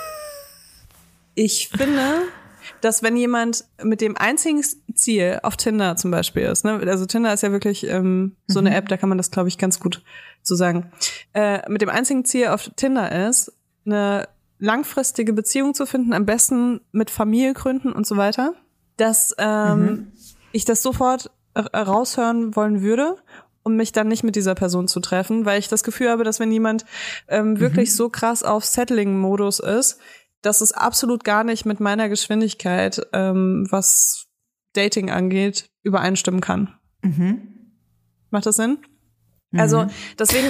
Speaker 1: Ich finde, dass wenn jemand mit dem einzigen Ziel auf Tinder zum Beispiel ist, ne, also Tinder ist ja wirklich ähm, so eine App, da kann man das, glaube ich, ganz gut so sagen, äh, mit dem einzigen Ziel auf Tinder ist, eine langfristige Beziehung zu finden, am besten mit Familie gründen und so weiter, dass ähm, mhm. ich das sofort raushören wollen würde, um mich dann nicht mit dieser Person zu treffen, weil ich das Gefühl habe, dass wenn jemand ähm, wirklich mhm. so krass auf Settling-Modus ist, dass es absolut gar nicht mit meiner Geschwindigkeit, ähm, was Dating angeht, übereinstimmen kann. Mhm. Macht das Sinn? Mhm. Also deswegen...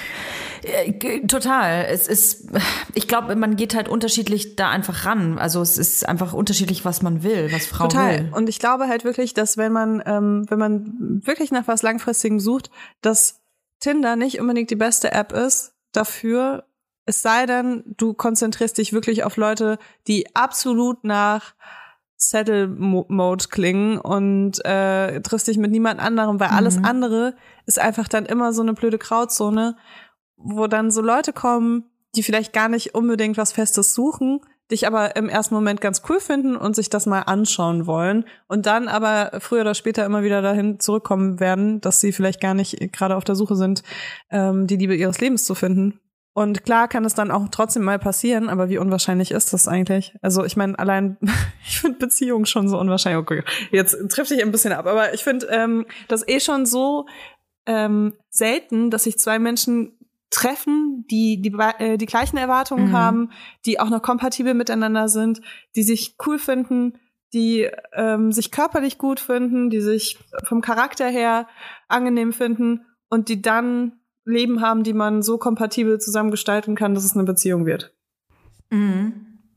Speaker 2: Total. Es ist, ich glaube, man geht halt unterschiedlich da einfach ran. Also es ist einfach unterschiedlich, was man will, was Frau
Speaker 1: Total.
Speaker 2: will.
Speaker 1: Und ich glaube halt wirklich, dass wenn man, ähm, wenn man wirklich nach was Langfristigem sucht, dass Tinder nicht unbedingt die beste App ist dafür, es sei denn, du konzentrierst dich wirklich auf Leute, die absolut nach Settle-Mode klingen und äh, triffst dich mit niemand anderem, weil mhm. alles andere ist einfach dann immer so eine blöde Grauzone, wo dann so Leute kommen, die vielleicht gar nicht unbedingt was Festes suchen, dich aber im ersten Moment ganz cool finden und sich das mal anschauen wollen und dann aber früher oder später immer wieder dahin zurückkommen werden, dass sie vielleicht gar nicht gerade auf der Suche sind, ähm, die Liebe ihres Lebens zu finden. Und klar kann es dann auch trotzdem mal passieren, aber wie unwahrscheinlich ist das eigentlich? Also ich meine, allein, ich finde Beziehungen schon so unwahrscheinlich. Okay, jetzt trifft sich ein bisschen ab, aber ich finde ähm, das eh schon so ähm, selten, dass sich zwei Menschen treffen, die die, äh, die gleichen Erwartungen mhm. haben, die auch noch kompatibel miteinander sind, die sich cool finden, die ähm, sich körperlich gut finden, die sich vom Charakter her angenehm finden und die dann Leben haben, die man so kompatibel zusammen gestalten kann, dass es eine Beziehung wird.
Speaker 2: Mhm.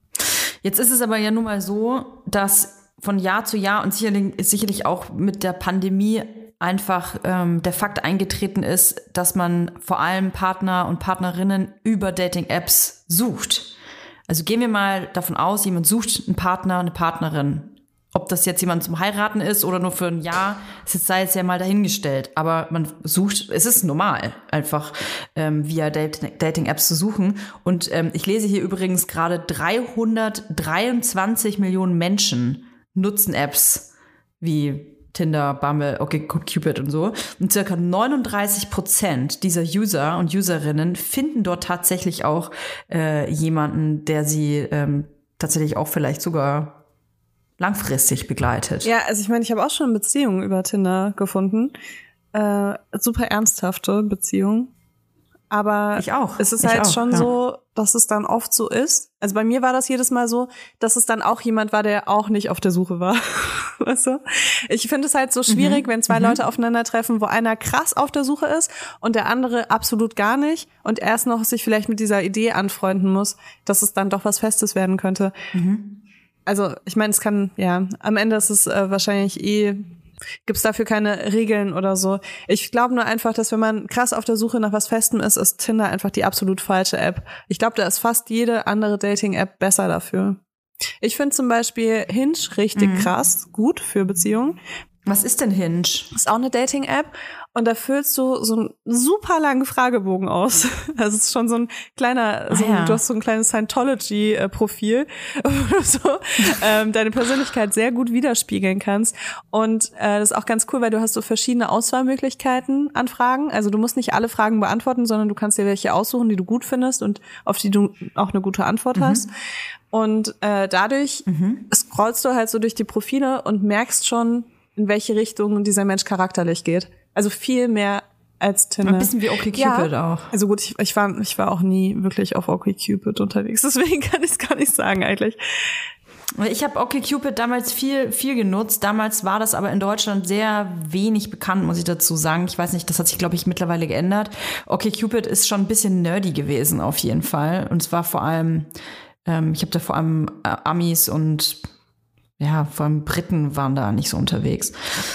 Speaker 2: Jetzt ist es aber ja nun mal so, dass von Jahr zu Jahr und sicherlich, sicherlich auch mit der Pandemie einfach ähm, der Fakt eingetreten ist, dass man vor allem Partner und Partnerinnen über Dating-Apps sucht. Also gehen wir mal davon aus, jemand sucht einen Partner, eine Partnerin. Ob das jetzt jemand zum Heiraten ist oder nur für ein Jahr, das jetzt sei jetzt ja mal dahingestellt. Aber man sucht, es ist normal, einfach ähm, via Date- Dating-Apps zu suchen. Und ähm, ich lese hier übrigens gerade, dreihundertdreiundzwanzig Millionen Menschen nutzen Apps wie Tinder, Bumble, OkCupid und so. Und circa neununddreißig Prozent dieser User und Userinnen finden dort tatsächlich auch äh, jemanden, der sie ähm, tatsächlich auch vielleicht sogar langfristig begleitet.
Speaker 1: Ja, also ich meine, ich habe auch schon Beziehungen über Tinder gefunden. Äh, super ernsthafte Beziehungen. Aber
Speaker 2: ich auch.
Speaker 1: es ist
Speaker 2: ich
Speaker 1: halt
Speaker 2: auch,
Speaker 1: schon
Speaker 2: ja.
Speaker 1: so, dass es dann oft so ist. Also bei mir war das jedes Mal so, dass es dann auch jemand war, der auch nicht auf der Suche war. Weißt du? Ich finde es halt so schwierig, mhm. wenn zwei mhm. Leute aufeinandertreffen, wo einer krass auf der Suche ist und der andere absolut gar nicht und erst noch sich vielleicht mit dieser Idee anfreunden muss, dass es dann doch was Festes werden könnte. Mhm. Also ich meine, es kann, ja, am Ende ist es äh, wahrscheinlich eh, gibt's dafür keine Regeln oder so. Ich glaube nur einfach, dass wenn man krass auf der Suche nach was Festem ist, ist Tinder einfach die absolut falsche App. Ich glaube, da ist fast jede andere Dating-App besser dafür. Ich finde zum Beispiel Hinge richtig mhm. krass, gut für Beziehungen.
Speaker 2: Was ist denn Hinge?
Speaker 1: Ist auch eine Dating-App und da füllst du so einen super langen Fragebogen aus. Das ist schon so ein kleiner, so ein, ah, ja. du hast so ein kleines Scientology-Profil, wo du so ähm, deine Persönlichkeit sehr gut widerspiegeln kannst. Und äh, das ist auch ganz cool, weil du hast so verschiedene Auswahlmöglichkeiten an Fragen. Also du musst nicht alle Fragen beantworten, sondern du kannst dir welche aussuchen, die du gut findest und auf die du auch eine gute Antwort mhm. hast. Und äh, dadurch mhm. scrollst du halt so durch die Profile und merkst schon, in welche Richtung dieser Mensch charakterlich geht. Also viel mehr als Tinder.
Speaker 2: Ein bisschen wie OkCupid ja. auch.
Speaker 1: Also gut, ich, ich war ich war auch nie wirklich auf OkCupid unterwegs, deswegen kann ich es gar nicht sagen eigentlich.
Speaker 2: Ich habe OkCupid damals viel viel genutzt. Damals war das aber in Deutschland sehr wenig bekannt, muss ich dazu sagen. Ich weiß nicht, das hat sich, glaube ich, mittlerweile geändert. OkCupid ist schon ein bisschen nerdy gewesen auf jeden Fall. Und es war vor allem, ähm, ich habe da vor allem äh, Amis und ja, vor allem Briten waren da nicht so unterwegs.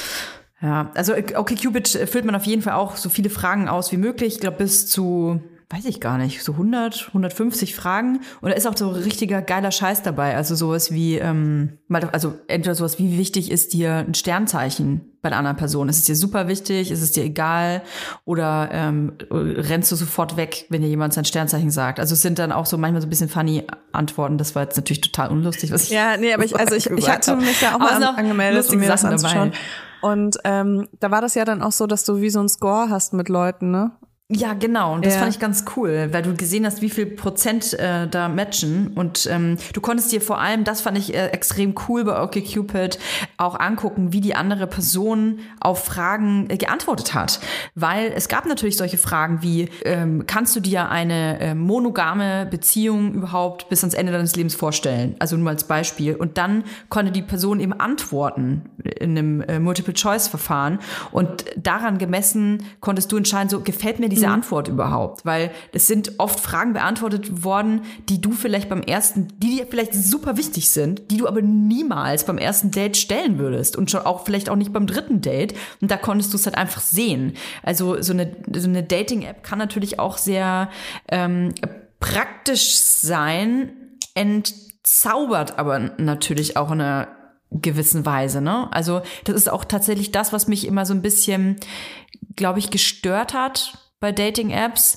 Speaker 2: Ja, also OkCupid füllt man auf jeden Fall auch so viele Fragen aus wie möglich. Ich glaube bis zu, weiß ich gar nicht, so hundert, hundertfünfzig Fragen. Und da ist auch so richtiger geiler Scheiß dabei. Also sowas wie, ähm, also entweder sowas wie, wie wichtig ist dir ein Sternzeichen bei einer anderen Person? Ist es dir super wichtig? Ist es dir egal? Oder ähm, rennst du sofort weg, wenn dir jemand sein Sternzeichen sagt? Also es sind dann auch so manchmal so ein bisschen funny Antworten. Das war jetzt natürlich total unlustig, was ich
Speaker 1: Ja, nee, aber ich, also ich, ich hatte mich da auch mal an, angemeldet, um mir das anzuschauen. Und ähm, da war das ja dann auch so, dass du wie so einen Score hast mit Leuten, ne?
Speaker 2: Ja, genau. Und das
Speaker 1: ja.
Speaker 2: fand ich ganz cool, weil du gesehen hast, wie viel Prozent äh, da matchen. Und ähm, du konntest dir vor allem, das fand ich äh, extrem cool bei OkCupid, auch angucken, wie die andere Person auf Fragen äh, geantwortet hat. Weil es gab natürlich solche Fragen wie, ähm, kannst du dir eine äh, monogame Beziehung überhaupt bis ans Ende deines Lebens vorstellen? Also nur als Beispiel. Und dann konnte die Person eben antworten in einem äh, Multiple-Choice-Verfahren. Und daran gemessen konntest du entscheiden, so gefällt mir diese Antwort überhaupt, weil es sind oft Fragen beantwortet worden, die du vielleicht beim ersten, die dir vielleicht super wichtig sind, die du aber niemals beim ersten Date stellen würdest und schon auch vielleicht auch nicht beim dritten Date, und da konntest du es halt einfach sehen. Also so eine, so eine Dating-App kann natürlich auch sehr ähm, praktisch sein, entzaubert aber natürlich auch in einer gewissen Weise, ne? Also das ist auch tatsächlich das, was mich immer so ein bisschen, glaube ich, gestört hat bei Dating-Apps,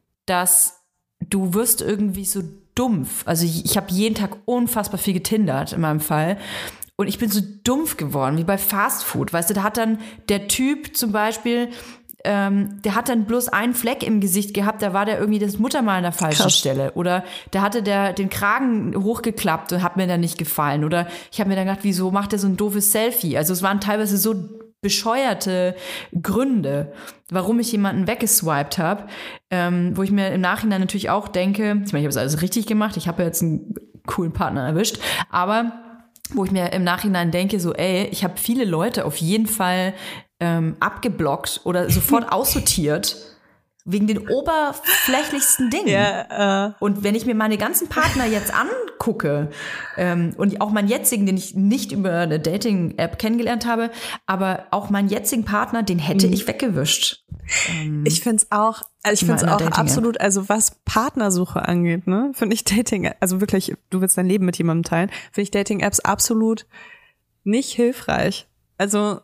Speaker 2: dass du wirst irgendwie so dumpf. Also ich, ich habe jeden Tag unfassbar viel getindert in meinem Fall. Und ich bin so dumpf geworden, wie bei Fast Food. Weißt du, da hat dann der Typ zum Beispiel, ähm, der hat dann bloß einen Fleck im Gesicht gehabt, da war der irgendwie das Muttermal an der falschen Krass. Stelle. Oder da hatte der den Kragen hochgeklappt und hat mir dann nicht gefallen. Oder ich habe mir dann gedacht, wieso macht der so ein doofes Selfie? Also es waren teilweise so bescheuerte Gründe, warum ich jemanden weggeswiped habe, ähm, wo ich mir im Nachhinein natürlich auch denke, ich meine, ich habe es alles richtig gemacht, ich habe jetzt einen coolen Partner erwischt, aber wo ich mir im Nachhinein denke, so ey, ich habe viele Leute auf jeden Fall ähm, abgeblockt oder sofort aussortiert, wegen den oberflächlichsten Dingen.
Speaker 1: Ja, äh.
Speaker 2: Und wenn ich mir meine ganzen Partner jetzt angucke, ähm, und auch meinen jetzigen, den ich nicht über eine Dating-App kennengelernt habe, aber auch meinen jetzigen Partner, den hätte mhm. ich weggewischt. Ähm,
Speaker 1: ich finde es auch, also ich finde es auch absolut, also was Partnersuche angeht, ne, finde ich Dating, also wirklich, du willst dein Leben mit jemandem teilen, finde ich Dating-Apps absolut nicht hilfreich. Also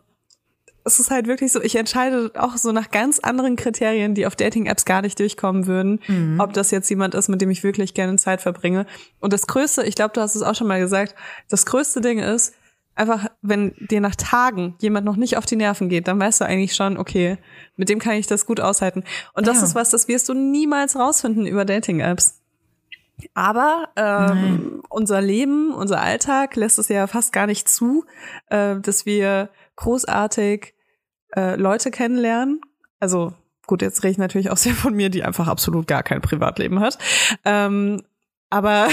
Speaker 1: es ist halt wirklich so, ich entscheide auch so nach ganz anderen Kriterien, die auf Dating-Apps gar nicht durchkommen würden, mhm. ob das jetzt jemand ist, mit dem ich wirklich gerne Zeit verbringe. Und das Größte, ich glaube, du hast es auch schon mal gesagt, das größte Ding ist, einfach, wenn dir nach Tagen jemand noch nicht auf die Nerven geht, dann weißt du eigentlich schon, okay, mit dem kann ich das gut aushalten. Und das ja. ist was, das wirst du niemals rausfinden über Dating-Apps. Aber ähm, unser Leben, unser Alltag lässt es ja fast gar nicht zu, äh, dass wir großartig äh, Leute kennenlernen. Also gut, jetzt rede ich natürlich auch sehr von mir, die einfach absolut gar kein Privatleben hat. Ähm, aber,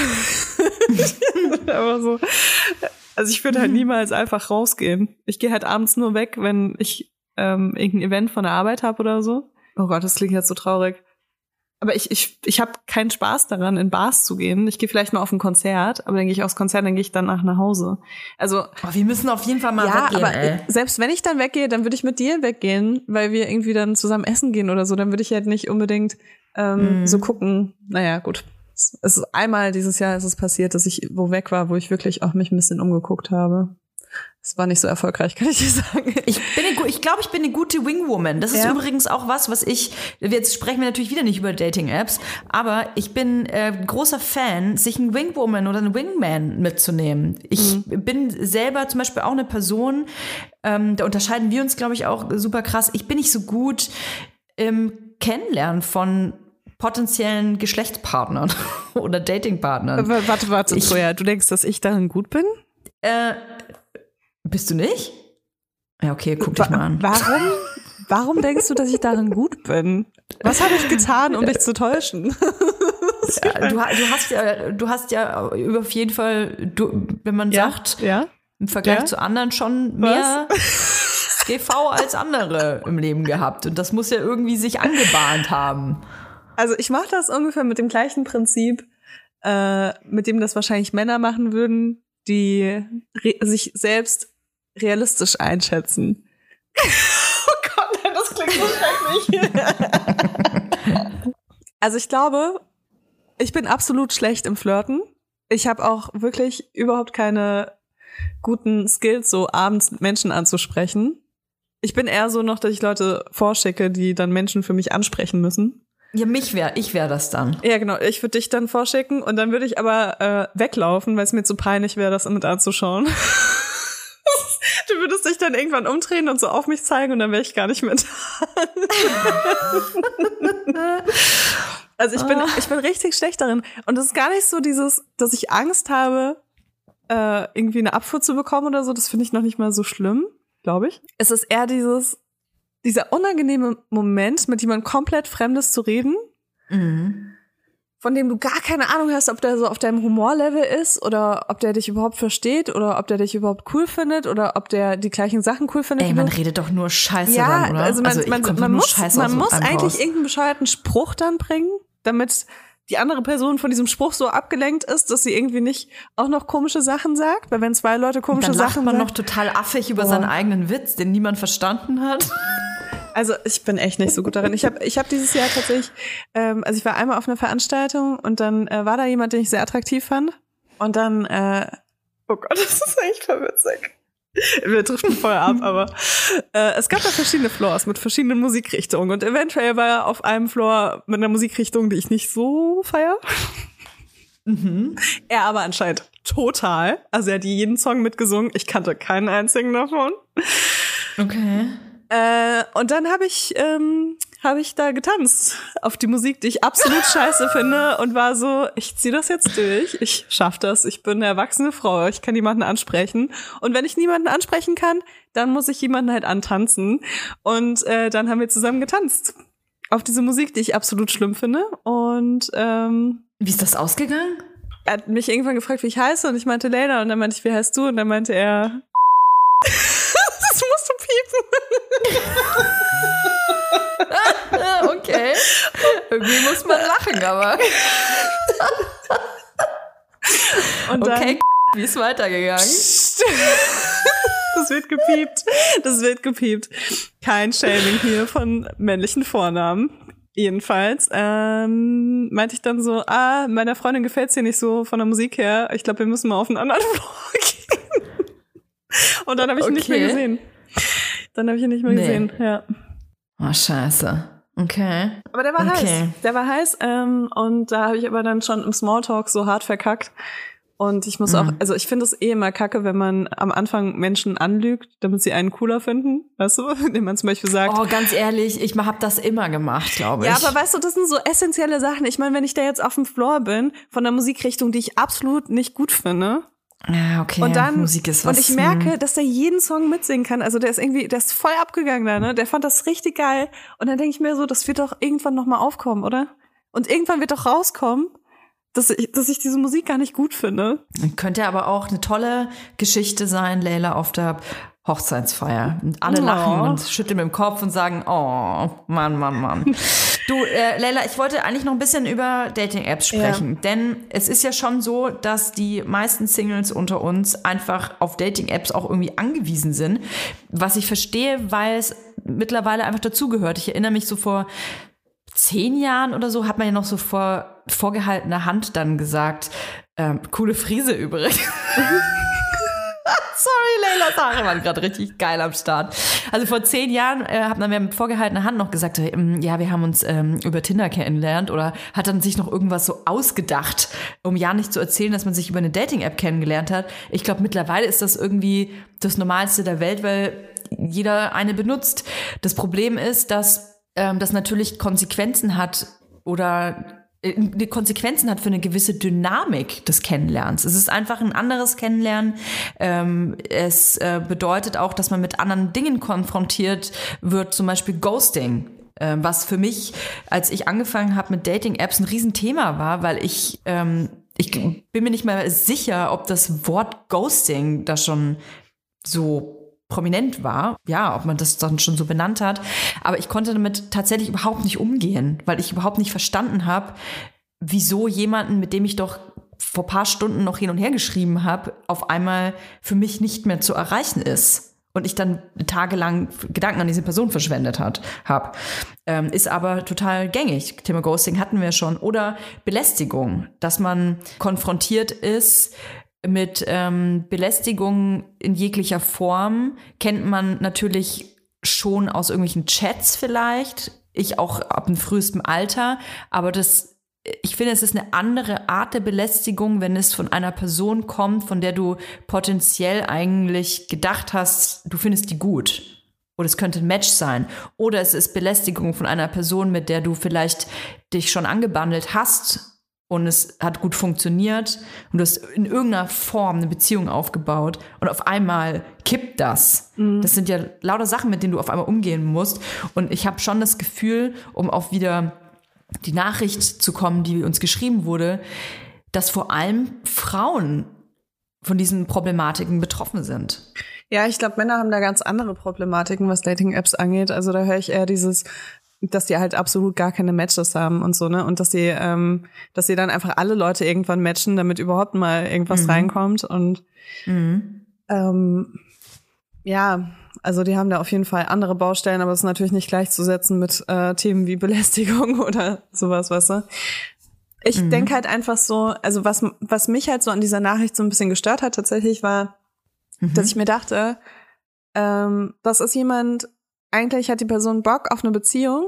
Speaker 1: aber so, also ich würde halt niemals einfach rausgehen. Ich gehe halt abends nur weg, wenn ich ähm, irgendein Event von der Arbeit habe oder so. Oh Gott, das klingt jetzt so traurig. Aber ich ich ich habe keinen Spaß daran, in Bars zu gehen. Ich gehe vielleicht mal auf ein Konzert, aber dann gehe ich aufs Konzert, dann gehe ich danach nach Hause. Also
Speaker 2: oh, wir müssen auf jeden Fall mal
Speaker 1: ja,
Speaker 2: weggehen.
Speaker 1: Aber
Speaker 2: ey.
Speaker 1: Selbst wenn ich dann weggehe, dann würde ich mit dir weggehen, weil wir irgendwie dann zusammen essen gehen oder so. Dann würde ich halt nicht unbedingt ähm, mm. so gucken. Naja, gut. Es ist einmal dieses Jahr ist es passiert, dass ich wo weg war, wo ich wirklich auch mich ein bisschen umgeguckt habe. Es war nicht so erfolgreich, kann ich dir sagen.
Speaker 2: Ich bin eine, ich glaube, ich bin eine gute Wingwoman. Das ist ja. übrigens auch was, was ich, jetzt sprechen wir natürlich wieder nicht über Dating-Apps, aber ich bin äh, großer Fan, sich einen Wingwoman oder einen Wingman mitzunehmen. Ich mhm. bin selber zum Beispiel auch eine Person, ähm, da unterscheiden wir uns, glaube ich, auch super krass. Ich bin nicht so gut im Kennenlernen von potenziellen Geschlechtspartnern oder Datingpartnern.
Speaker 1: Warte, warte, ich, Zoja, du denkst, dass ich darin gut bin?
Speaker 2: Äh, bist du nicht? Ja, okay, guck dich mal an.
Speaker 1: Warum, warum denkst du, dass ich darin gut bin? Was habe ich getan, um dich zu täuschen?
Speaker 2: Ja, du, du hast ja, du hast ja auf jeden Fall, du, wenn man
Speaker 1: ja,
Speaker 2: sagt,
Speaker 1: ja,
Speaker 2: im Vergleich
Speaker 1: ja.
Speaker 2: zu anderen schon mehr G V als andere im Leben gehabt. Und das muss ja irgendwie sich angebahnt haben.
Speaker 1: Also ich mache das ungefähr mit dem gleichen Prinzip, äh, mit dem das wahrscheinlich Männer machen würden, die re- sich selbst realistisch einschätzen. Oh Gott, nein, das klingt so schrecklich. Also ich glaube, ich bin absolut schlecht im Flirten. Ich habe auch wirklich überhaupt keine guten Skills, so abends Menschen anzusprechen. Ich bin eher so noch, dass ich Leute vorschicke, die dann Menschen für mich ansprechen müssen.
Speaker 2: Ja, mich wär, ich wär das dann.
Speaker 1: Ja, genau. Ich würde dich dann vorschicken und dann würde ich aber äh, weglaufen, weil es mir zu peinlich wäre, das mit anzuschauen. Du würdest dich dann irgendwann umdrehen und so auf mich zeigen und dann wäre ich gar nicht mehr da. Also ich bin, ich bin richtig schlecht darin. Und es ist gar nicht so dieses, dass ich Angst habe, äh, irgendwie eine Abfuhr zu bekommen oder so. Das finde ich noch nicht mal so schlimm, glaube ich. Es ist eher dieses dieser unangenehme Moment, mit jemandem komplett Fremdes zu reden,
Speaker 2: mhm.
Speaker 1: von dem du gar keine Ahnung hast, ob der so auf deinem Humorlevel ist oder ob der dich überhaupt versteht oder ob der dich überhaupt cool findet oder ob der die gleichen Sachen cool findet.
Speaker 2: Ey, man redet doch nur Scheiße
Speaker 1: ja,
Speaker 2: dann, oder?
Speaker 1: Also man,
Speaker 2: also
Speaker 1: man, man, man muss, man muss eigentlich irgendeinen bescheuerten Spruch dann bringen, damit die andere Person von diesem Spruch so abgelenkt ist, dass sie irgendwie nicht auch noch komische Sachen sagt. Weil wenn zwei Leute komische
Speaker 2: dann
Speaker 1: Sachen
Speaker 2: lacht man
Speaker 1: sagen,
Speaker 2: noch total affig über
Speaker 1: oh.
Speaker 2: seinen eigenen Witz, den niemand verstanden hat.
Speaker 1: Also ich bin echt nicht so gut darin. Ich habe ich hab dieses Jahr tatsächlich, ähm, also ich war einmal auf einer Veranstaltung und dann äh, war da jemand, den ich sehr attraktiv fand. Und dann, äh, oh Gott, das ist echt voll witzig. Wir driften voll ab, aber äh, es gab da verschiedene Floors mit verschiedenen Musikrichtungen. Und eventuell war er auf einem Floor mit einer Musikrichtung, die ich nicht so feier.
Speaker 2: Mhm.
Speaker 1: Er aber anscheinend total. Also er hat jeden Song mitgesungen. Ich kannte keinen einzigen davon.
Speaker 2: Okay.
Speaker 1: Äh, und dann habe ich ähm, habe ich da getanzt auf die Musik, die ich absolut scheiße finde und war so, ich zieh das jetzt durch, ich schaff das, ich bin eine erwachsene Frau, ich kann jemanden ansprechen und wenn ich niemanden ansprechen kann, dann muss ich jemanden halt antanzen und äh, dann haben wir zusammen getanzt auf diese Musik, die ich absolut schlimm finde und ähm,
Speaker 2: wie ist das ausgegangen?
Speaker 1: Er hat mich irgendwann gefragt, wie ich heiße und ich meinte Leila und dann meinte ich, wie heißt du und dann meinte er das musst du piepen.
Speaker 2: Okay. Irgendwie muss man lachen, aber.
Speaker 1: Und dann,
Speaker 2: okay, wie ist weitergegangen?
Speaker 1: Das wird gepiept. Das wird gepiept. Kein Shaming hier von männlichen Vornamen. Jedenfalls ähm, meinte ich dann so, ah, meiner Freundin gefällt's hier nicht so von der Musik her. Ich glaube, wir müssen mal auf einen anderen Floor gehen. Und dann habe ich ihn okay. nicht mehr gesehen. Dann habe ich ihn nicht mehr nee. gesehen, ja.
Speaker 2: Oh, scheiße. Okay.
Speaker 1: Aber der war
Speaker 2: okay.
Speaker 1: heiß. Der war heiß ähm, und da habe ich aber dann schon im Smalltalk so hart verkackt. Und ich muss mhm. auch, also ich finde es eh immer kacke, wenn man am Anfang Menschen anlügt, damit sie einen cooler finden, weißt du, indem man zum Beispiel sagt.
Speaker 2: Oh, ganz ehrlich, ich habe das immer gemacht, glaube ich.
Speaker 1: Ja, aber weißt du, das sind so essentielle Sachen. Ich meine, wenn ich da jetzt auf dem Floor bin, von der Musikrichtung, die ich absolut nicht gut finde.
Speaker 2: Ja, okay.
Speaker 1: Und dann,
Speaker 2: Musik ist was.
Speaker 1: Und ich merke, dass der jeden Song mitsingen kann. Also der ist irgendwie, der ist voll abgegangen da, ne? Der fand das richtig geil. Und dann denke ich mir so, das wird doch irgendwann nochmal aufkommen, oder? Und irgendwann wird doch rauskommen, dass ich, dass ich diese Musik gar nicht gut finde.
Speaker 2: Könnte aber auch eine tolle Geschichte sein, Leila, auf der Hochzeitsfeier. Und alle oh. lachen und schütteln mit dem Kopf und sagen, oh, Mann, Mann, Mann. Du, äh, Leila, ich wollte eigentlich noch ein bisschen über Dating-Apps sprechen. Ja. Denn es ist ja schon so, dass die meisten Singles unter uns einfach auf Dating-Apps auch irgendwie angewiesen sind. Was ich verstehe, weil es mittlerweile einfach dazugehört. Ich erinnere mich so vor zehn Jahren oder so hat man ja noch so vor vorgehaltener Hand dann gesagt, ähm, coole Frise übrigens. Sorry, Leylas Haare waren gerade richtig geil am Start. Also vor zehn Jahren äh, hat man mir mit vorgehaltener Hand noch gesagt, ähm, ja, wir haben uns ähm, über Tinder kennengelernt oder hat dann sich noch irgendwas so ausgedacht, um ja nicht zu erzählen, dass man sich über eine Dating-App kennengelernt hat. Ich glaube, mittlerweile ist das irgendwie das Normalste der Welt, weil jeder eine benutzt. Das Problem ist, dass ähm, das natürlich Konsequenzen hat oder die Konsequenzen hat für eine gewisse Dynamik des Kennenlernens. Es ist einfach ein anderes Kennenlernen. Ähm, es äh, bedeutet auch, dass man mit anderen Dingen konfrontiert wird, zum Beispiel Ghosting, äh, was für mich, als ich angefangen habe mit Dating-Apps, ein Riesenthema war, weil ich, ähm, ich bin mir nicht mehr sicher, ob das Wort Ghosting da schon so prominent war, ja, ob man das dann schon so benannt hat, aber ich konnte damit tatsächlich überhaupt nicht umgehen, weil ich überhaupt nicht verstanden habe, wieso jemanden, mit dem ich doch vor ein paar Stunden noch hin und her geschrieben habe, auf einmal für mich nicht mehr zu erreichen ist und ich dann tagelang Gedanken an diese Person verschwendet hat, habe. Ähm, ist aber total gängig. Thema Ghosting hatten wir schon. Oder Belästigung, dass man konfrontiert ist mit ähm, Belästigung in jeglicher Form, kennt man natürlich schon aus irgendwelchen Chats vielleicht, ich auch ab dem frühesten Alter, aber das, ich finde, es ist eine andere Art der Belästigung, wenn es von einer Person kommt, von der du potenziell eigentlich gedacht hast, du findest die gut. Oder es könnte ein Match sein. Oder es ist Belästigung von einer Person, mit der du vielleicht dich schon angebandelt hast, und es hat gut funktioniert und du hast in irgendeiner Form eine Beziehung aufgebaut und auf einmal kippt das. Mhm. Das sind ja lauter Sachen, mit denen du auf einmal umgehen musst. Und ich habe schon das Gefühl, um auch wieder die Nachricht zu kommen, die uns geschrieben wurde, dass vor allem Frauen von diesen Problematiken betroffen sind.
Speaker 1: Ja, ich glaube, Männer haben da ganz andere Problematiken, was Dating-Apps angeht. Also da höre ich eher dieses, dass die halt absolut gar keine Matches haben und so, ne? Und dass die, ähm, dass die dann einfach alle Leute irgendwann matchen, damit überhaupt mal irgendwas mhm. reinkommt. Und mhm. ähm, ja, also die haben da auf jeden Fall andere Baustellen, aber es ist natürlich nicht gleichzusetzen mit äh, Themen wie Belästigung oder sowas, weißt du? Ich mhm. denke halt einfach so, also was was mich halt so an dieser Nachricht so ein bisschen gestört hat tatsächlich, war, mhm. dass ich mir dachte, ähm, das ist jemand, eigentlich hat die Person Bock auf eine Beziehung,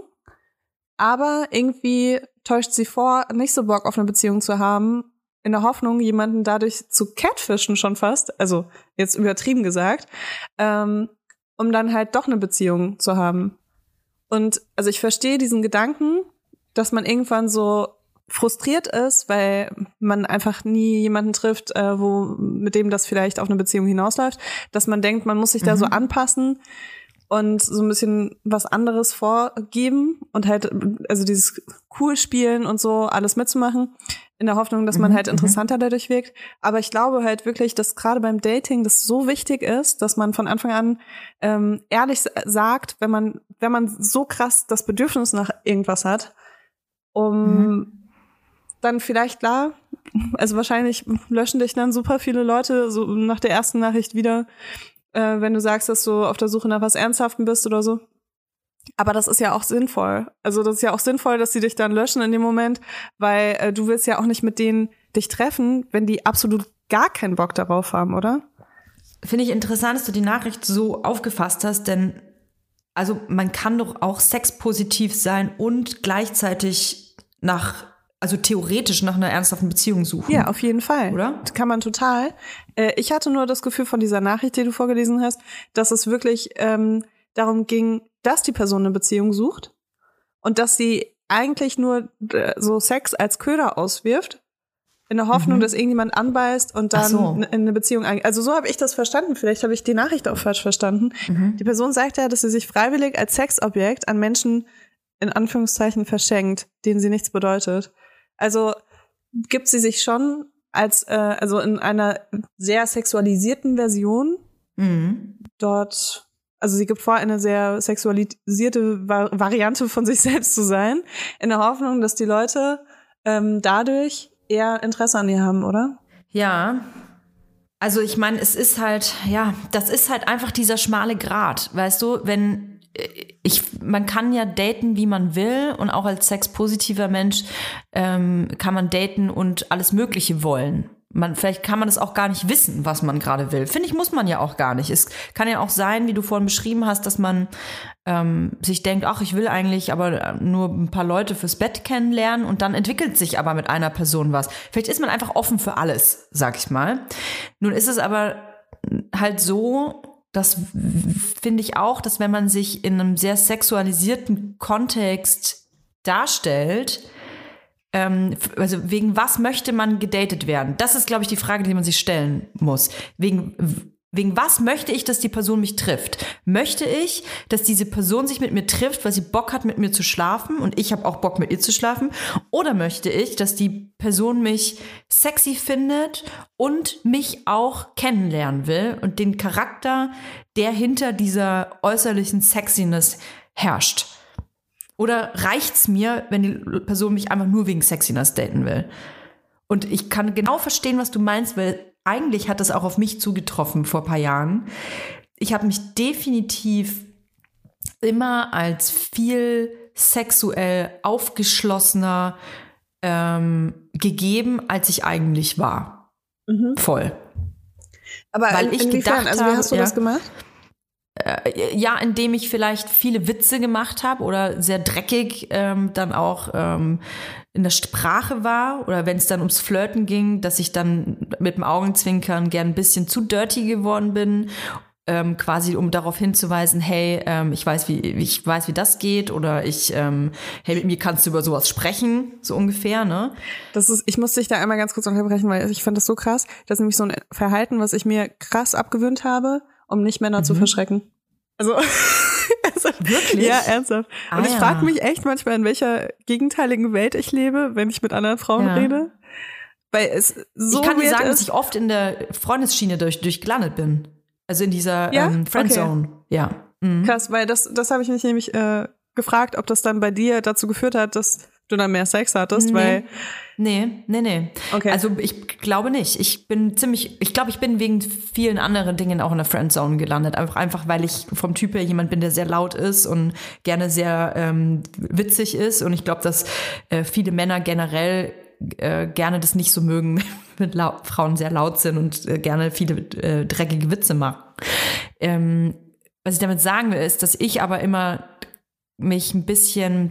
Speaker 1: aber irgendwie täuscht sie vor, nicht so Bock auf eine Beziehung zu haben, in der Hoffnung, jemanden dadurch zu catfischen schon fast, also jetzt übertrieben gesagt, ähm, um dann halt doch eine Beziehung zu haben. Und also ich verstehe diesen Gedanken, dass man irgendwann so frustriert ist, weil man einfach nie jemanden trifft, äh, wo mit dem das vielleicht auf eine Beziehung hinausläuft, dass man denkt, man muss sich mhm. da so anpassen und so ein bisschen was anderes vorgeben und halt, also dieses cool spielen und so, alles mitzumachen, in der Hoffnung, dass man halt interessanter dadurch wirkt. Aber ich glaube halt wirklich, dass gerade beim Dating das so wichtig ist, dass man von Anfang an ähm, ehrlich sagt, wenn man, wenn man so krass das Bedürfnis nach irgendwas hat, um mhm. dann vielleicht, klar, also wahrscheinlich löschen dich dann super viele Leute so nach der ersten Nachricht wieder, äh, wenn du sagst, dass du auf der Suche nach was Ernsthaftem bist oder so. Aber das ist ja auch sinnvoll. Also das ist ja auch sinnvoll, dass sie dich dann löschen in dem Moment, weil äh, du willst ja auch nicht mit denen dich treffen, wenn die absolut gar keinen Bock darauf haben, oder?
Speaker 2: Finde ich interessant, dass du die Nachricht so aufgefasst hast, denn also man kann doch auch sexpositiv sein und gleichzeitig nach, also theoretisch nach einer ernsthaften Beziehung suchen.
Speaker 1: Ja, auf jeden Fall.
Speaker 2: Oder?
Speaker 1: Das kann man total. Äh, ich hatte nur das Gefühl von dieser Nachricht, die du vorgelesen hast, dass es wirklich ähm, darum ging, dass die Person eine Beziehung sucht und dass sie eigentlich nur äh, so Sex als Köder auswirft, in der Hoffnung, mhm. dass irgendjemand anbeißt und dann so. in eine Beziehung eingeht. Also so habe ich das verstanden. Vielleicht habe ich die Nachricht auch falsch verstanden. Mhm. Die Person sagt ja, dass sie sich freiwillig als Sexobjekt an Menschen in Anführungszeichen verschenkt, denen sie nichts bedeutet. Also gibt sie sich schon als, äh, also in einer sehr sexualisierten Version mhm. dort. Also sie gibt vor, eine sehr sexualisierte Vari- Variante von sich selbst zu sein, in der Hoffnung, dass die Leute ähm, dadurch eher Interesse an ihr haben, oder?
Speaker 2: Ja, also ich meine, es ist halt, ja, das ist halt einfach dieser schmale Grat, weißt du, wenn ich, man kann ja daten, wie man will, und auch als sexpositiver Mensch ähm, kann man daten und alles Mögliche wollen. Man, vielleicht kann man das auch gar nicht wissen, was man gerade will. Finde ich, muss man ja auch gar nicht. Es kann ja auch sein, wie du vorhin beschrieben hast, dass man ähm, sich denkt, ach, ich will eigentlich aber nur ein paar Leute fürs Bett kennenlernen, und dann entwickelt sich aber mit einer Person was. Vielleicht ist man einfach offen für alles, sag ich mal. Nun ist es aber halt so, das finde ich auch, dass wenn man sich in einem sehr sexualisierten Kontext darstellt, ähm, also wegen was möchte man gedatet werden? Das ist, glaube ich, die Frage, die man sich stellen muss. Wegen, wegen was möchte ich, dass die Person mich trifft? Möchte ich, dass diese Person sich mit mir trifft, weil sie Bock hat, mit mir zu schlafen, und ich habe auch Bock, mit ihr zu schlafen? Oder möchte ich, dass die Person mich sexy findet und mich auch kennenlernen will und den Charakter, der hinter dieser äußerlichen Sexiness herrscht? Oder reicht's mir, wenn die Person mich einfach nur wegen Sexiness daten will? Und ich kann genau verstehen, was du meinst, weil eigentlich hat das auch auf mich zugetroffen vor ein paar Jahren. Ich habe mich definitiv immer als viel sexuell aufgeschlossener ähm, gegeben, als ich eigentlich war. Mhm. Voll.
Speaker 1: Aber
Speaker 2: weil
Speaker 1: in,
Speaker 2: ich
Speaker 1: inwiefern?
Speaker 2: gedacht
Speaker 1: Also wie hast du
Speaker 2: habe,
Speaker 1: das
Speaker 2: ja,
Speaker 1: gemacht?
Speaker 2: Ja, indem ich vielleicht viele Witze gemacht habe oder sehr dreckig ähm, dann auch ähm, in der Sprache war, oder wenn es dann ums Flirten ging, dass ich dann mit dem Augenzwinkern gern ein bisschen zu dirty geworden bin, ähm, quasi um darauf hinzuweisen, hey, ähm, ich weiß, wie ich weiß, wie das geht, oder ich, ähm, hey, mit mir kannst du über sowas sprechen, so ungefähr, ne?
Speaker 1: Das ist, ich muss dich da einmal ganz kurz unterbrechen, weil ich fand das so krass. Das ist nämlich so ein Verhalten, was ich mir krass abgewöhnt habe, um nicht Männer mhm. zu verschrecken. Also, also
Speaker 2: wirklich?
Speaker 1: Ja, ernsthaft.
Speaker 2: Ah,
Speaker 1: und ich
Speaker 2: ja.
Speaker 1: frage mich echt manchmal, in welcher gegenteiligen Welt ich lebe, wenn ich mit anderen Frauen
Speaker 2: ja.
Speaker 1: rede. Weil es so
Speaker 2: Ich kann dir sagen,
Speaker 1: ist.
Speaker 2: dass ich oft in der Freundesschiene durch, durchgelandet bin. Also in dieser
Speaker 1: ja?
Speaker 2: ähm, Friendzone.
Speaker 1: Okay.
Speaker 2: Ja. Mhm.
Speaker 1: Krass, weil das, das habe ich mich nämlich äh, gefragt, ob das dann bei dir dazu geführt hat, dass du dann mehr Sex hattest,
Speaker 2: nee.
Speaker 1: weil
Speaker 2: Nee, nee, nee.
Speaker 1: Okay.
Speaker 2: Also ich glaube nicht. Ich bin ziemlich, ich glaube, ich bin wegen vielen anderen Dingen auch in der Friendzone gelandet. Einfach, einfach weil ich vom Typ her jemand bin, der sehr laut ist und gerne sehr ähm, witzig ist. Und ich glaube, dass äh, viele Männer generell äh, gerne das nicht so mögen, wenn laut, Frauen sehr laut sind und äh, gerne viele äh, dreckige Witze machen. Ähm, was ich damit sagen will, ist, dass ich aber immer mich ein bisschen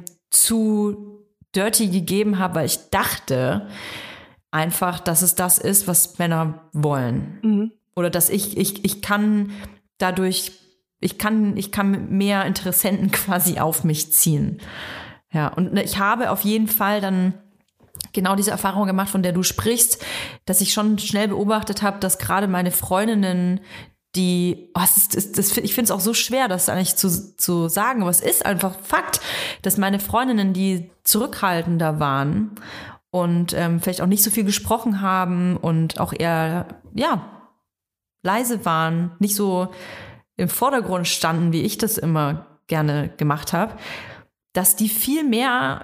Speaker 2: zu dirty gegeben habe, weil ich dachte einfach, dass es das ist, was Männer wollen. Mhm. Oder dass ich, ich, ich kann dadurch, ich kann, ich kann mehr Interessenten quasi auf mich ziehen. Ja, und ich habe auf jeden Fall dann genau diese Erfahrung gemacht, von der du sprichst, dass ich schon schnell beobachtet habe, dass gerade meine Freundinnen, die, oh, das ist, das, das, ich finde es auch so schwer, das eigentlich zu, zu sagen, aber es ist einfach Fakt, dass meine Freundinnen, die zurückhaltender waren und ähm, vielleicht auch nicht so viel gesprochen haben und auch eher, ja, leise waren, nicht so im Vordergrund standen, wie ich das immer gerne gemacht habe, dass die viel mehr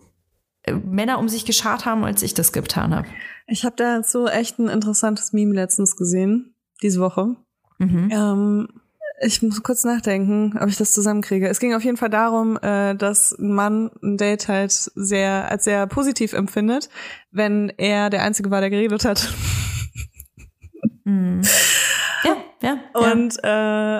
Speaker 2: Männer um sich geschart haben, als ich das getan habe.
Speaker 1: Ich habe da so echt ein interessantes Meme letztens gesehen, diese Woche. Mhm. Ähm, ich muss kurz nachdenken, ob ich das zusammenkriege. Es ging auf jeden Fall darum, äh, dass ein Mann ein Date halt sehr als sehr positiv empfindet, wenn er der Einzige war, der geredet hat.
Speaker 2: Mhm. Ja, ja.
Speaker 1: Und äh,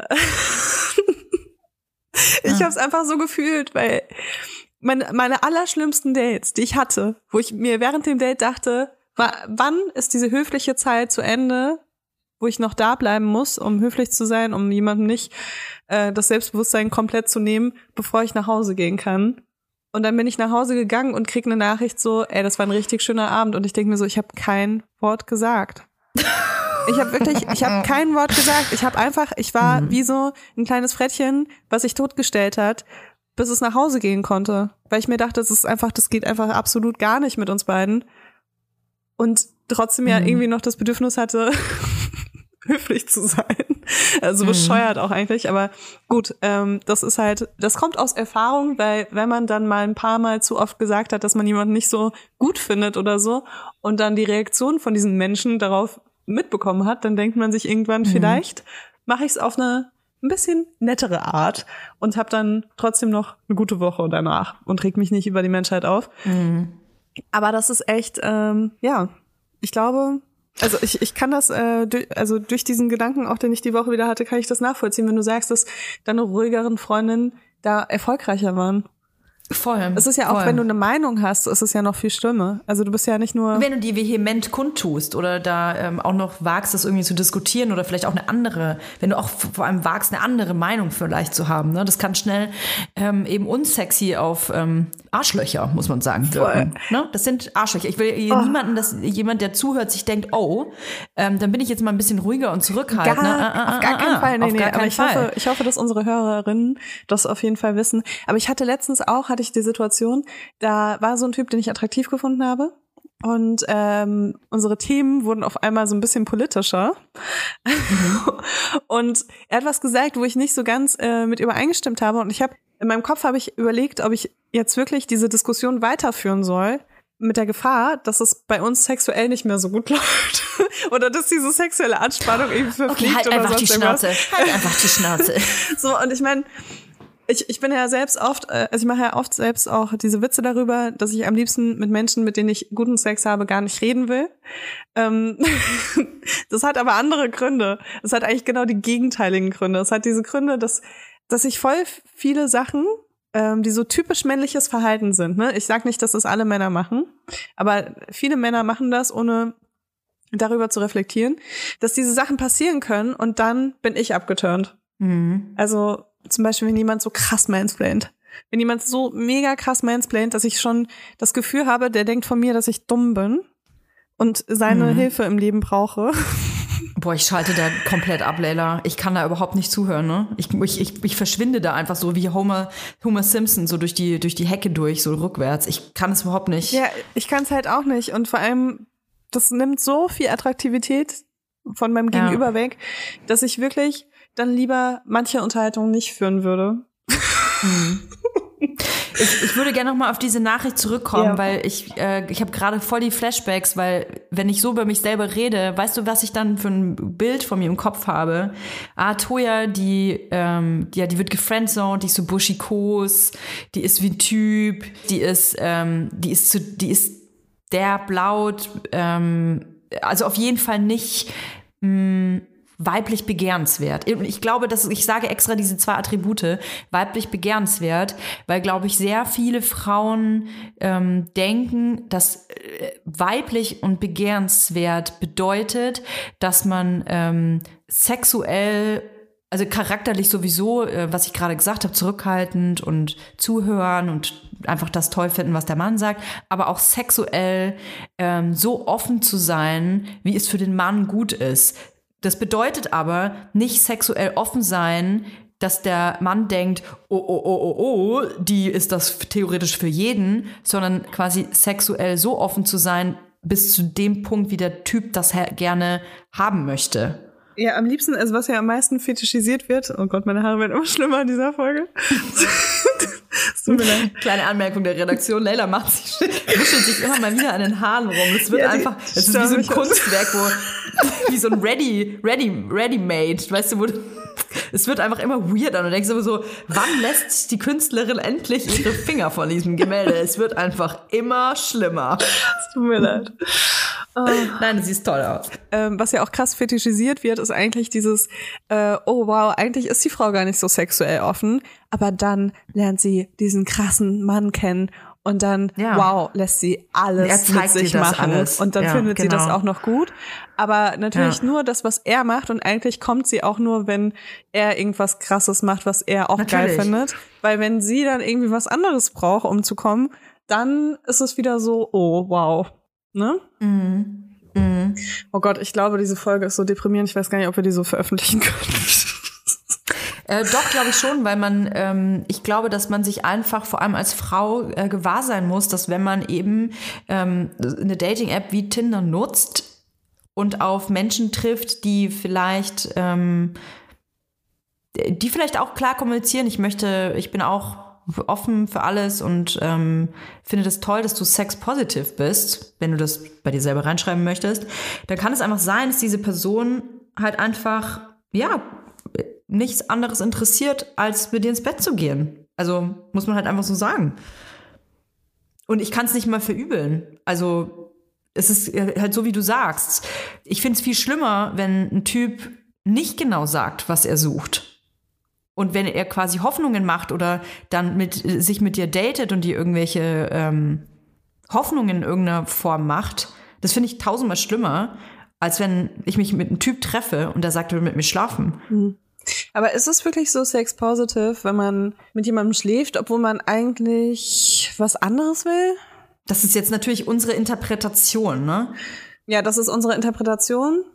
Speaker 1: ich habe es einfach so gefühlt, weil meine, meine allerschlimmsten Dates, die ich hatte, wo ich mir während dem Date dachte, war, wann ist diese höfliche Zeit zu Ende, wo ich noch da bleiben muss, um höflich zu sein, um jemandem nicht äh, das Selbstbewusstsein komplett zu nehmen, bevor ich nach Hause gehen kann. Und dann bin ich nach Hause gegangen und krieg eine Nachricht so, ey, das war ein richtig schöner Abend. Und ich denke mir so, ich habe kein Wort gesagt. Ich habe wirklich, ich habe kein Wort gesagt. Ich habe einfach, ich war mhm. wie so ein kleines Frettchen, was sich totgestellt hat, bis es nach Hause gehen konnte. Weil ich mir dachte, das ist einfach, das geht einfach absolut gar nicht mit uns beiden. Und trotzdem ja mhm. irgendwie noch das Bedürfnis hatte, höflich zu sein. Also bescheuert mhm. auch eigentlich, aber gut, ähm, das ist halt, das kommt aus Erfahrung, weil wenn man dann mal ein paar Mal zu oft gesagt hat, dass man jemanden nicht so gut findet oder so und dann die Reaktion von diesen Menschen darauf mitbekommen hat, dann denkt man sich irgendwann, mhm. vielleicht mache ich es auf eine ein bisschen nettere Art und habe dann trotzdem noch eine gute Woche danach und reg mich nicht über die Menschheit auf.
Speaker 2: Mhm.
Speaker 1: Aber das ist echt, ähm, ja, ich glaube, also ich, ich kann das, äh, durch, also durch diesen Gedanken, auch den ich die Woche wieder hatte, kann ich das nachvollziehen, wenn du sagst, dass deine ruhigeren Freundinnen da erfolgreicher waren.
Speaker 2: Voll.
Speaker 1: Es ist ja auch,
Speaker 2: voll.
Speaker 1: wenn du eine Meinung hast, ist es ja noch viel schlimmer. Also du bist ja nicht nur...
Speaker 2: Wenn du die vehement kundtust oder da ähm, auch noch wagst, das irgendwie zu diskutieren oder vielleicht auch eine andere, wenn du auch vor allem wagst, eine andere Meinung vielleicht zu haben, ne? Das kann schnell ähm, eben unsexy auf ähm, Arschlöcher, muss man sagen, wirken. Ne? Das sind Arschlöcher. Ich will oh. niemanden, dass jemand, der zuhört, sich denkt, oh, ähm, dann bin ich jetzt mal ein bisschen ruhiger und zurückhaltend.
Speaker 1: Gar,
Speaker 2: ne? ah, ah,
Speaker 1: auf gar keinen
Speaker 2: ah,
Speaker 1: Fall. Nee,
Speaker 2: auf
Speaker 1: nee,
Speaker 2: gar
Speaker 1: aber
Speaker 2: keinen
Speaker 1: ich
Speaker 2: Fall.
Speaker 1: hoffe, ich hoffe, dass unsere Hörerinnen das auf jeden Fall wissen. Aber ich hatte letztens auch, hatte ich die Situation, da war so ein Typ, den ich attraktiv gefunden habe. Und ähm, unsere Themen wurden auf einmal so ein bisschen politischer. Mhm. Und er hat was gesagt, wo ich nicht so ganz äh, mit übereingestimmt habe. Und ich habe in meinem Kopf habe ich überlegt, ob ich jetzt wirklich diese Diskussion weiterführen soll, mit der Gefahr, dass es bei uns sexuell nicht mehr so gut läuft. Oder dass diese sexuelle Anspannung irgendwie verfliegt.
Speaker 2: Okay, halt
Speaker 1: oder
Speaker 2: einfach die
Speaker 1: irgendwas.
Speaker 2: Schnauze. Halt einfach die Schnauze.
Speaker 1: So, und ich meine, Ich, ich bin ja selbst oft, also ich mache ja oft selbst auch diese Witze darüber, dass ich am liebsten mit Menschen, mit denen ich guten Sex habe, gar nicht reden will. Ähm, das hat aber andere Gründe. Das hat eigentlich genau die gegenteiligen Gründe. Es hat diese Gründe, dass, dass ich voll viele Sachen, ähm, die so typisch männliches Verhalten sind, ne? Ich sag nicht, dass das alle Männer machen, aber viele Männer machen das, ohne darüber zu reflektieren, dass diese Sachen passieren können und dann bin ich abgeturnt. Mhm. Also zum Beispiel, wenn jemand so krass mansplaint. Wenn jemand so mega krass mansplaint, dass ich schon das Gefühl habe, der denkt von mir, dass ich dumm bin und seine mhm. Hilfe im Leben brauche.
Speaker 2: Boah, ich schalte da komplett ab, Leila. Ich kann da überhaupt nicht zuhören, ne? Ich, ich, ich, ich verschwinde da einfach so wie Homer, Homer Simpson, so durch die, durch die Hecke durch, so rückwärts. Ich kann es überhaupt nicht.
Speaker 1: Ja, ich kann es halt auch nicht. Und vor allem, das nimmt so viel Attraktivität von meinem Gegenüber ja. weg, dass ich wirklich dann lieber manche Unterhaltungen nicht führen würde.
Speaker 2: Mhm. Ich, ich würde gerne noch mal auf diese Nachricht zurückkommen, ja. weil ich äh, ich habe gerade voll die Flashbacks, weil wenn ich so über mich selber rede, weißt du, was ich dann für ein Bild von mir im Kopf habe? Ah, Toya, die ähm, ja, die wird gefriendzoned, die ist so buschikos, die ist wie ein Typ, die ist ähm, die ist zu, die ist derb laut, ähm, also auf jeden Fall nicht mh, weiblich begehrenswert. Ich glaube, dass ich sage extra diese zwei Attribute, weiblich begehrenswert, weil, glaube ich, sehr viele Frauen ähm, denken, dass äh, weiblich und begehrenswert bedeutet, dass man ähm, sexuell, also charakterlich sowieso, äh, was ich gerade gesagt habe, zurückhaltend und zuhören und einfach das toll finden, was der Mann sagt, aber auch sexuell ähm, so offen zu sein, wie es für den Mann gut ist. Das bedeutet aber nicht sexuell offen sein, dass der Mann denkt, oh, oh, oh, oh, oh, die ist das theoretisch für jeden, sondern quasi sexuell so offen zu sein, bis zu dem Punkt, wie der Typ das gerne haben möchte.
Speaker 1: Ja, am liebsten, also was ja am meisten fetischisiert wird, oh Gott, meine Haare werden immer schlimmer in dieser Folge. Es tut mir leid.
Speaker 2: Kleine Anmerkung der Redaktion, Leila macht sich, wuschelt sich immer mal wieder an den Haaren rum. Es wird ja, einfach, es ist wie so ein Kunstwerk, wo, wie so ein Ready, Ready, Ready-Made, weißt du, wo, es wird einfach immer weirder und du denkst immer so, wann lässt die Künstlerin endlich ihre Finger von diesem Gemälde? Es wird einfach immer schlimmer.
Speaker 1: Es tut mir leid.
Speaker 2: Oh. Nein, du siehst toll aus.
Speaker 1: Ähm, was ja auch krass fetischisiert wird, ist eigentlich dieses, äh, oh wow, eigentlich ist die Frau gar nicht so sexuell offen, aber dann lernt sie diesen krassen Mann kennen und dann, ja. wow, lässt sie alles mit sich machen alles. Und dann ja, findet genau. sie das auch noch gut. Aber natürlich ja. nur das, was er macht und eigentlich kommt sie auch nur, wenn er irgendwas Krasses macht, was er auch natürlich. geil findet. Weil wenn sie dann irgendwie was anderes braucht, um zu kommen, dann ist es wieder so, oh wow. Ne?
Speaker 2: Mhm. Mhm.
Speaker 1: Oh Gott, ich glaube, diese Folge ist so deprimierend. Ich weiß gar nicht, ob wir die so veröffentlichen können.
Speaker 2: Äh, doch, glaube ich schon, weil man, ähm, ich glaube, dass man sich einfach vor allem als Frau äh, gewahr sein muss, dass wenn man eben ähm, eine Dating-App wie Tinder nutzt und auf Menschen trifft, die vielleicht, ähm, die vielleicht auch klar kommunizieren, ich möchte, ich bin auch offen für alles und ähm, finde das toll, dass du sex-positive bist, wenn du das bei dir selber reinschreiben möchtest, dann kann es einfach sein, dass diese Person halt einfach, ja, nichts anderes interessiert, als mit dir ins Bett zu gehen. Also muss man halt einfach so sagen. Und ich kann es nicht mal verübeln. Also es ist halt so, wie du sagst. Ich finde es viel schlimmer, wenn ein Typ nicht genau sagt, was er sucht. Und wenn er quasi Hoffnungen macht oder dann mit, sich mit dir datet und dir irgendwelche ähm, Hoffnungen in irgendeiner Form macht, das finde ich tausendmal schlimmer, als wenn ich mich mit einem Typ treffe und der sagt, er will mit mir schlafen.
Speaker 1: Mhm. Aber ist es wirklich so sex-positive, wenn man mit jemandem schläft, obwohl man eigentlich was anderes will?
Speaker 2: Das ist jetzt natürlich unsere Interpretation, ne?
Speaker 1: Ja, das ist unsere Interpretation.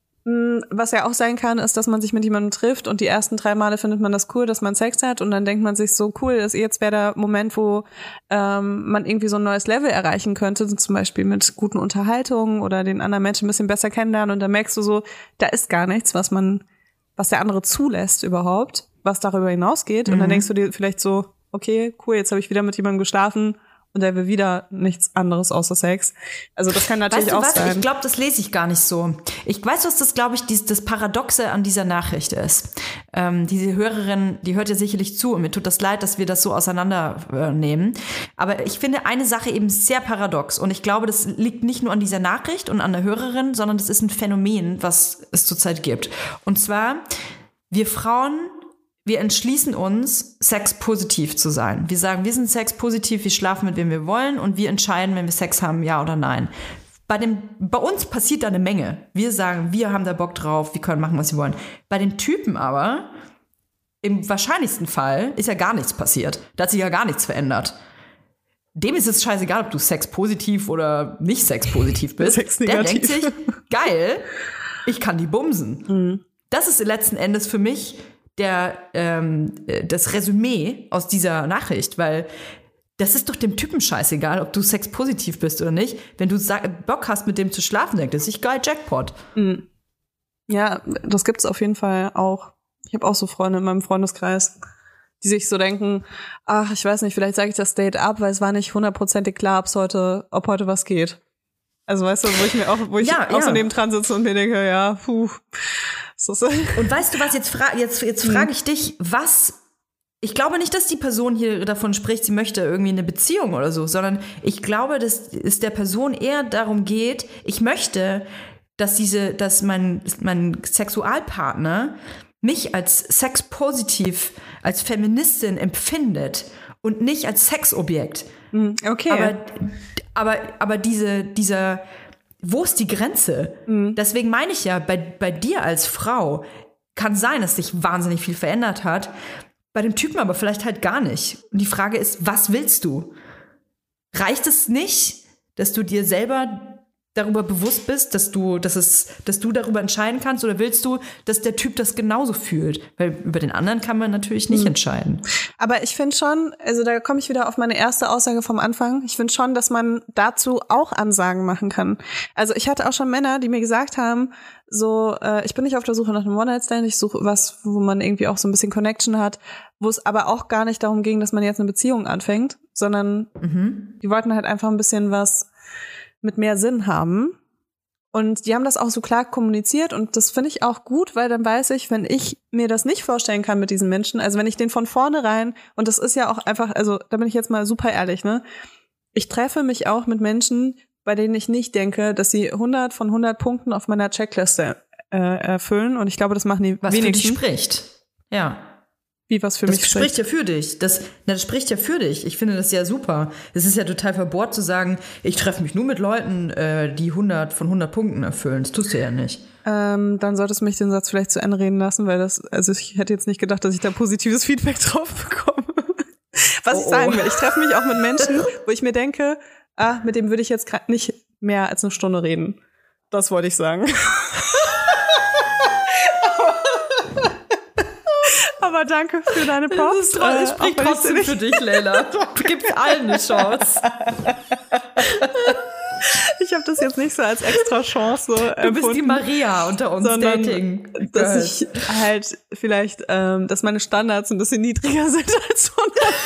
Speaker 1: Was ja auch sein kann, ist, dass man sich mit jemandem trifft und die ersten drei Male findet man das cool, dass man Sex hat und dann denkt man sich so, cool, ist jetzt wäre der Moment, wo ähm, man irgendwie so ein neues Level erreichen könnte, zum Beispiel mit guten Unterhaltungen oder den anderen Menschen ein bisschen besser kennenlernen und dann merkst du so, da ist gar nichts, was man, was der andere zulässt überhaupt, was darüber hinausgeht. Mhm. Und dann denkst du dir vielleicht so, okay, cool, jetzt habe ich wieder mit jemandem geschlafen und er will wieder nichts anderes außer Sex. Also das kann natürlich
Speaker 2: weißt du
Speaker 1: auch
Speaker 2: was?
Speaker 1: sein.
Speaker 2: Ich glaube, das lese ich gar nicht so. Ich weiß, was das, glaube ich, dies, das Paradoxe an dieser Nachricht ist. Ähm, diese Hörerin, die hört ja sicherlich zu und mir tut das leid, dass wir das so auseinandernehmen. Aber ich finde eine Sache eben sehr paradox und ich glaube, das liegt nicht nur an dieser Nachricht und an der Hörerin, sondern das ist ein Phänomen, was es zurzeit gibt. Und zwar, wir Frauen, wir entschließen uns, sexpositiv zu sein. Wir sagen, wir sind sexpositiv, wir schlafen mit wem wir wollen und wir entscheiden, wenn wir Sex haben, ja oder nein. Bei dem, bei uns passiert da eine Menge. Wir sagen, wir haben da Bock drauf, wir können machen, was wir wollen. Bei den Typen aber, im wahrscheinlichsten Fall, ist ja gar nichts passiert. Da hat sich ja gar nichts verändert. Dem ist es scheißegal, ob du sexpositiv oder nicht sexpositiv bist. Der denkt sich, geil, ich kann die bumsen. Mhm. Das ist letzten Endes für mich der ähm, das Resümee aus dieser Nachricht, weil das ist doch dem Typen scheißegal, ob du sexpositiv bist oder nicht. Wenn du Bock hast, mit dem zu schlafen, denkt er sich, geil, Jackpot.
Speaker 1: Mhm. Ja, das gibt's auf jeden Fall auch. Ich habe auch so Freunde in meinem Freundeskreis, die sich so denken, ach, ich weiß nicht, vielleicht sage ich das Date ab, weil es war nicht hundertprozentig klar, ob's heute, ob heute was geht. Also weißt du, wo ich mir auch, wo ich
Speaker 2: ja,
Speaker 1: auch
Speaker 2: ja.
Speaker 1: so nebendran sitze und mir denke, ja, puh.
Speaker 2: Und weißt du was, jetzt, fra- jetzt, jetzt frage ich dich, was, ich glaube nicht, dass die Person hier davon spricht, sie möchte irgendwie eine Beziehung oder so, sondern ich glaube, dass es der Person eher darum geht, ich möchte, dass diese, dass mein, mein Sexualpartner mich als sexpositiv, als Feministin empfindet und nicht als Sexobjekt.
Speaker 1: Okay.
Speaker 2: Aber, aber, aber diese, dieser, wo ist die Grenze? Mhm. Deswegen meine ich ja, bei, bei dir als Frau kann sein, dass sich wahnsinnig viel verändert hat. Bei dem Typen aber vielleicht halt gar nicht. Und die Frage ist, was willst du? Reicht es nicht, dass du dir selber darüber bewusst bist, dass du, dass es, dass du darüber entscheiden kannst, oder willst du, dass der Typ das genauso fühlt? Weil über den anderen kann man natürlich nicht mhm. entscheiden.
Speaker 1: Aber ich finde schon, also da komme ich wieder auf meine erste Aussage vom Anfang, ich finde schon, dass man dazu auch Ansagen machen kann. Also ich hatte auch schon Männer, die mir gesagt haben, so, äh, ich bin nicht auf der Suche nach einem One-Night-Stand, ich suche was, wo man irgendwie auch so ein bisschen Connection hat, wo es aber auch gar nicht darum ging, dass man jetzt eine Beziehung anfängt, sondern mhm. die wollten halt einfach ein bisschen was mit mehr Sinn haben. Und die haben das auch so klar kommuniziert und das finde ich auch gut, weil dann weiß ich, wenn ich mir das nicht vorstellen kann mit diesen Menschen, also wenn ich den von vornherein, und das ist ja auch einfach, also da bin ich jetzt mal super ehrlich, ne? Ich treffe mich auch mit Menschen, bei denen ich nicht denke, dass sie hundert von hundert Punkten auf meiner Checkliste äh, erfüllen, und ich glaube, das machen die
Speaker 2: was
Speaker 1: wenigsten.
Speaker 2: Was für dich spricht. Ja.
Speaker 1: Wie was für
Speaker 2: das
Speaker 1: mich
Speaker 2: spricht.
Speaker 1: spricht
Speaker 2: ja für dich. Das, das spricht ja für dich. Ich finde das ja super. Es ist ja total verbohrt zu sagen, ich treffe mich nur mit Leuten, äh, die hundert von hundert Punkten erfüllen. Das tust du ja nicht.
Speaker 1: Ähm, dann solltest du mich den Satz vielleicht zu Ende reden lassen, weil das, also ich hätte jetzt nicht gedacht, dass ich da positives Feedback drauf bekomme. Was oh, ich sagen will, ich treffe mich auch mit Menschen, wo ich mir denke, ah, mit dem würde ich jetzt gerade nicht mehr als eine Stunde reden. Das wollte ich sagen. Aber danke für deine Props.
Speaker 2: Das äh, spricht trotzdem für dich, Leila. Du gibst allen eine Chance.
Speaker 1: Ich habe das jetzt nicht so als extra Chance so empfunden.
Speaker 2: Du bist die Maria unter uns
Speaker 1: sondern,
Speaker 2: Dating.
Speaker 1: Dass ich halt vielleicht, ähm, dass meine Standards ein bisschen niedriger sind als hundert.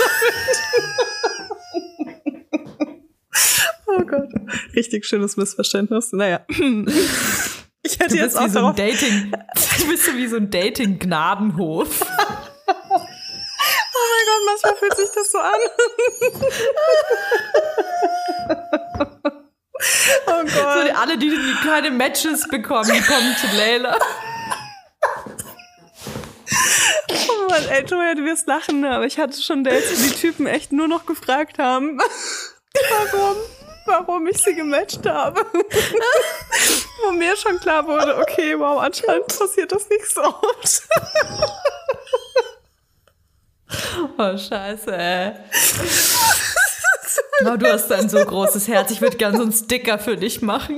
Speaker 1: Oh Gott. Richtig schönes Missverständnis. Naja. Ich hätte
Speaker 2: du
Speaker 1: jetzt
Speaker 2: bist
Speaker 1: auch
Speaker 2: wie so ein
Speaker 1: darauf...
Speaker 2: Dating, du bist so wie so ein Dating-Gnadenhof.
Speaker 1: Oh mein Gott, manchmal fühlt sich das so an. Oh Gott.
Speaker 2: So, die, alle, die, die keine Matches bekommen, die kommen zu Leila.
Speaker 1: Oh Mann, ey, Toya, du wirst lachen, ne? Aber ich hatte schon Dates, wo die Typen echt nur noch gefragt haben, warum, warum ich sie gematcht habe. Wo mir schon klar wurde, okay, wow, anscheinend passiert das nicht so oft.
Speaker 2: Oh, scheiße, ey. Oh, du hast ein so großes Herz. Ich würde gerne so einen Sticker für dich machen.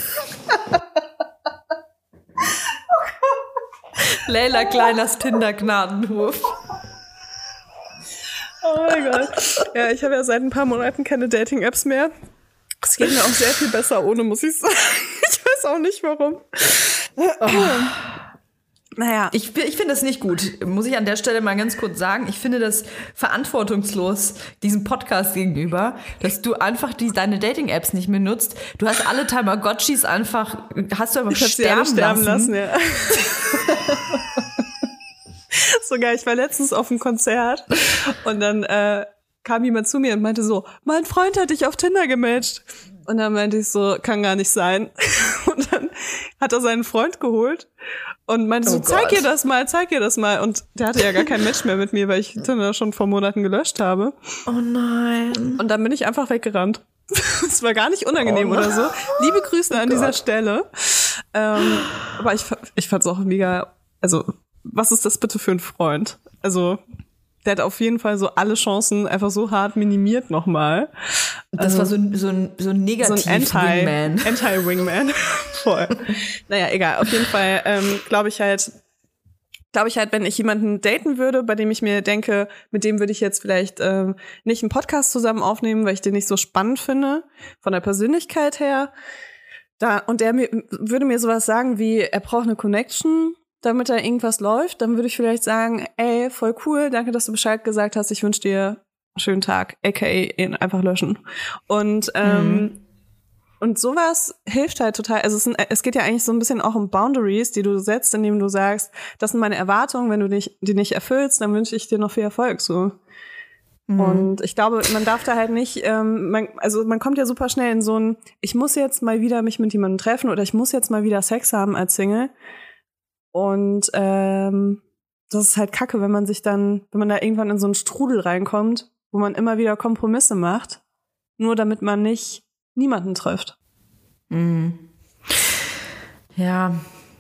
Speaker 2: Leila Kleiners Tinder-Gnadenhof.
Speaker 1: Oh mein Gott. Ja, ich habe ja seit ein paar Monaten keine Dating-Apps mehr. Es geht mir auch sehr viel besser ohne, muss ich sagen. Ich weiß auch nicht, warum. Oh. Naja.
Speaker 2: Ich, ich finde das nicht gut, muss ich an der Stelle mal ganz kurz sagen. Ich finde das verantwortungslos diesem Podcast gegenüber, dass du einfach die, deine Dating-Apps nicht mehr nutzt. Du hast alle Tamagotchis einfach, hast du einfach
Speaker 1: ich
Speaker 2: sterben,
Speaker 1: sie sterben lassen.
Speaker 2: lassen
Speaker 1: Ja. Sogar, ich war letztens auf einem Konzert und dann äh, kam jemand zu mir und meinte so, mein Freund hat dich auf Tinder gematcht. Und dann meinte ich so, kann gar nicht sein. Und dann hat er seinen Freund geholt und meinte
Speaker 2: oh
Speaker 1: so,
Speaker 2: Gott.
Speaker 1: zeig ihr das mal, zeig ihr das mal. Und der hatte ja gar kein Match mehr mit mir, weil ich Tinder schon vor Monaten gelöscht habe.
Speaker 2: Oh nein.
Speaker 1: Und dann bin ich einfach weggerannt. Es war gar nicht unangenehm
Speaker 2: oh
Speaker 1: oder so. Liebe Grüße
Speaker 2: oh
Speaker 1: an
Speaker 2: Gott.
Speaker 1: dieser Stelle. Ähm, aber ich, ich fand's auch mega, also was ist das bitte für ein Freund? Also der hat auf jeden Fall so alle Chancen einfach so hart minimiert nochmal.
Speaker 2: Das war so ein, so ein, so ein Negativ-Wingman.
Speaker 1: So ein Anti-Wingman. Voll. Naja, egal. Auf jeden Fall ähm, glaube ich halt, glaube ich halt, wenn ich jemanden daten würde, bei dem ich mir denke, mit dem würde ich jetzt vielleicht ähm, nicht einen Podcast zusammen aufnehmen, weil ich den nicht so spannend finde, von der Persönlichkeit her. Da, und der mir, würde mir sowas sagen wie, er braucht eine Connection, damit da irgendwas läuft, dann würde ich vielleicht sagen, ey, voll cool, danke, dass du Bescheid gesagt hast, ich wünsche dir einen schönen Tag, aka ihn einfach löschen. Und ähm, mhm. und sowas hilft halt total, also es, sind, es geht ja eigentlich so ein bisschen auch um Boundaries, die du setzt, indem du sagst, das sind meine Erwartungen, wenn du dich, die nicht erfüllst, dann wünsche ich dir noch viel Erfolg, so. Mhm. Und ich glaube, man darf da halt nicht, ähm, man, also man kommt ja super schnell in so ein, ich muss jetzt mal wieder mich mit jemandem treffen oder ich muss jetzt mal wieder Sex haben als Single. Und ähm, das ist halt kacke, wenn man sich dann, wenn man da irgendwann in so einen Strudel reinkommt, wo man immer wieder Kompromisse macht, nur damit man nicht niemanden trifft.
Speaker 2: Mhm. Ja.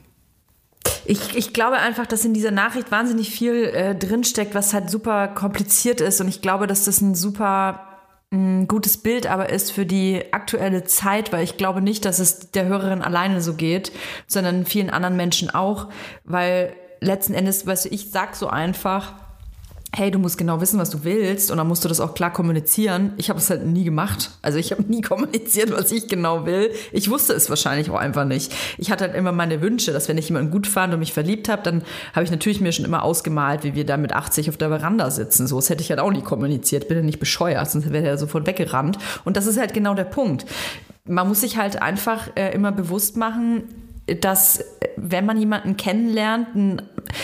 Speaker 2: Ich, ich glaube einfach, dass in dieser Nachricht wahnsinnig viel äh, drinsteckt, was halt super kompliziert ist. Und ich glaube, dass das ein super ein gutes Bild aber ist für die aktuelle Zeit, weil ich glaube nicht, dass es der Hörerin alleine so geht, sondern vielen anderen Menschen auch, weil letzten Endes, weißt du, ich sag so einfach, hey, du musst genau wissen, was du willst und dann musst du das auch klar kommunizieren. Ich habe es halt nie gemacht. Also ich habe nie kommuniziert, was ich genau will. Ich wusste es wahrscheinlich auch einfach nicht. Ich hatte halt immer meine Wünsche, dass wenn ich jemanden gut fand und mich verliebt habe, dann habe ich natürlich mir schon immer ausgemalt, wie wir da mit achtzig auf der Veranda sitzen. So, das hätte ich halt auch nie kommuniziert. Bin ja nicht bescheuert, sonst wäre er sofort weggerannt. Und das ist halt genau der Punkt. Man muss sich halt einfach äh, immer bewusst machen, dass wenn man jemanden kennenlernt, ein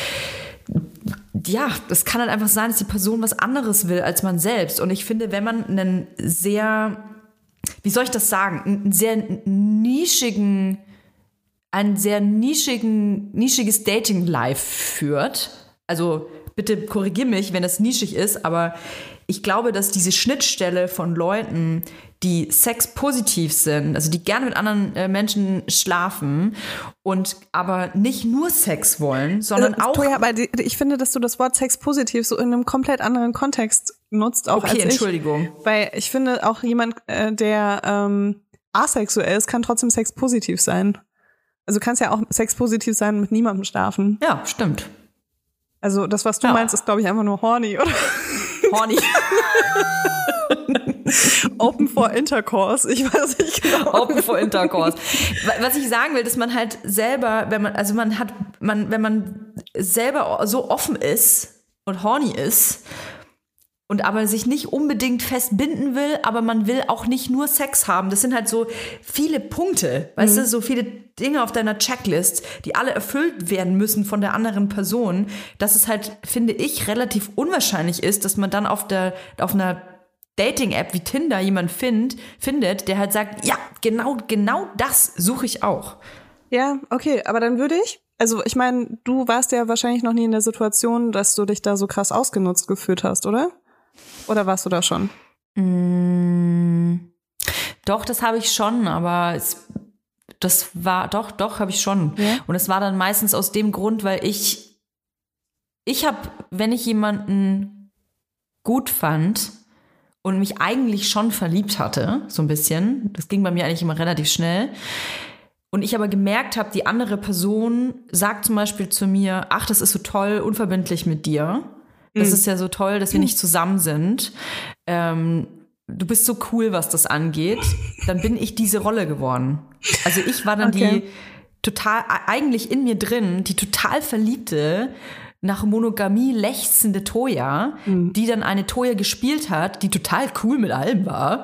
Speaker 2: ja, das kann halt einfach sein, dass die Person was anderes will als man selbst. Und ich finde, wenn man einen sehr, wie soll ich das sagen, einen sehr nischigen, ein sehr nischigen, nischiges Dating-Life führt, also bitte korrigier mich, wenn das nischig ist, aber ich glaube, dass diese Schnittstelle von Leuten, die sexpositiv sind, also die gerne mit anderen äh, Menschen schlafen und aber nicht nur Sex wollen, sondern
Speaker 1: äh,
Speaker 2: auch...
Speaker 1: Toja, aber die, ich finde, dass du das Wort sexpositiv so in einem komplett anderen Kontext nutzt, auch
Speaker 2: okay,
Speaker 1: als ich.
Speaker 2: Entschuldigung.
Speaker 1: Weil ich finde, auch jemand, äh, der ähm, asexuell ist, kann trotzdem sexpositiv sein. Also du kannst ja auch sexpositiv sein und mit niemandem schlafen.
Speaker 2: Ja, stimmt.
Speaker 1: Also das, was du
Speaker 2: ja.
Speaker 1: meinst, ist, glaube ich, einfach nur horny, oder?
Speaker 2: Horny.
Speaker 1: Open for Intercourse, ich weiß nicht genau.
Speaker 2: Open for Intercourse. Was ich sagen will, dass man halt selber, wenn man, also man hat, man, wenn man selber so offen ist und horny ist, und aber sich nicht unbedingt festbinden will, aber man will auch nicht nur Sex haben. Das sind halt so viele Punkte, weißt mhm. du, so viele Dinge auf deiner Checklist, die alle erfüllt werden müssen von der anderen Person, dass es halt, finde ich, relativ unwahrscheinlich ist, dass man dann auf der auf einer Dating-App wie Tinder jemanden find, findet, der halt sagt, ja, genau, genau das suche ich auch.
Speaker 1: Ja, okay, aber dann würde ich, also ich meine, du warst ja wahrscheinlich noch nie in der Situation, dass du dich da so krass ausgenutzt gefühlt hast, oder? Oder warst du da schon?
Speaker 2: Mm, doch, das habe ich schon, aber es, das war, doch, doch, habe ich schon. Ja? Und es war dann meistens aus dem Grund, weil ich, ich habe, wenn ich jemanden gut fand und mich eigentlich schon verliebt hatte, so ein bisschen, das ging bei mir eigentlich immer relativ schnell, und ich aber gemerkt habe, die andere Person sagt zum Beispiel zu mir, ach, das ist so toll, unverbindlich mit dir. Das ist ja so toll, dass wir nicht zusammen sind. Ähm, du bist so cool, was das angeht. Dann bin ich diese Rolle geworden. Also ich war dann okay. die total, eigentlich in mir drin, die total verliebte, nach Monogamie lechzende Toya, mhm. die dann eine Toya gespielt hat, die total cool mit allem war.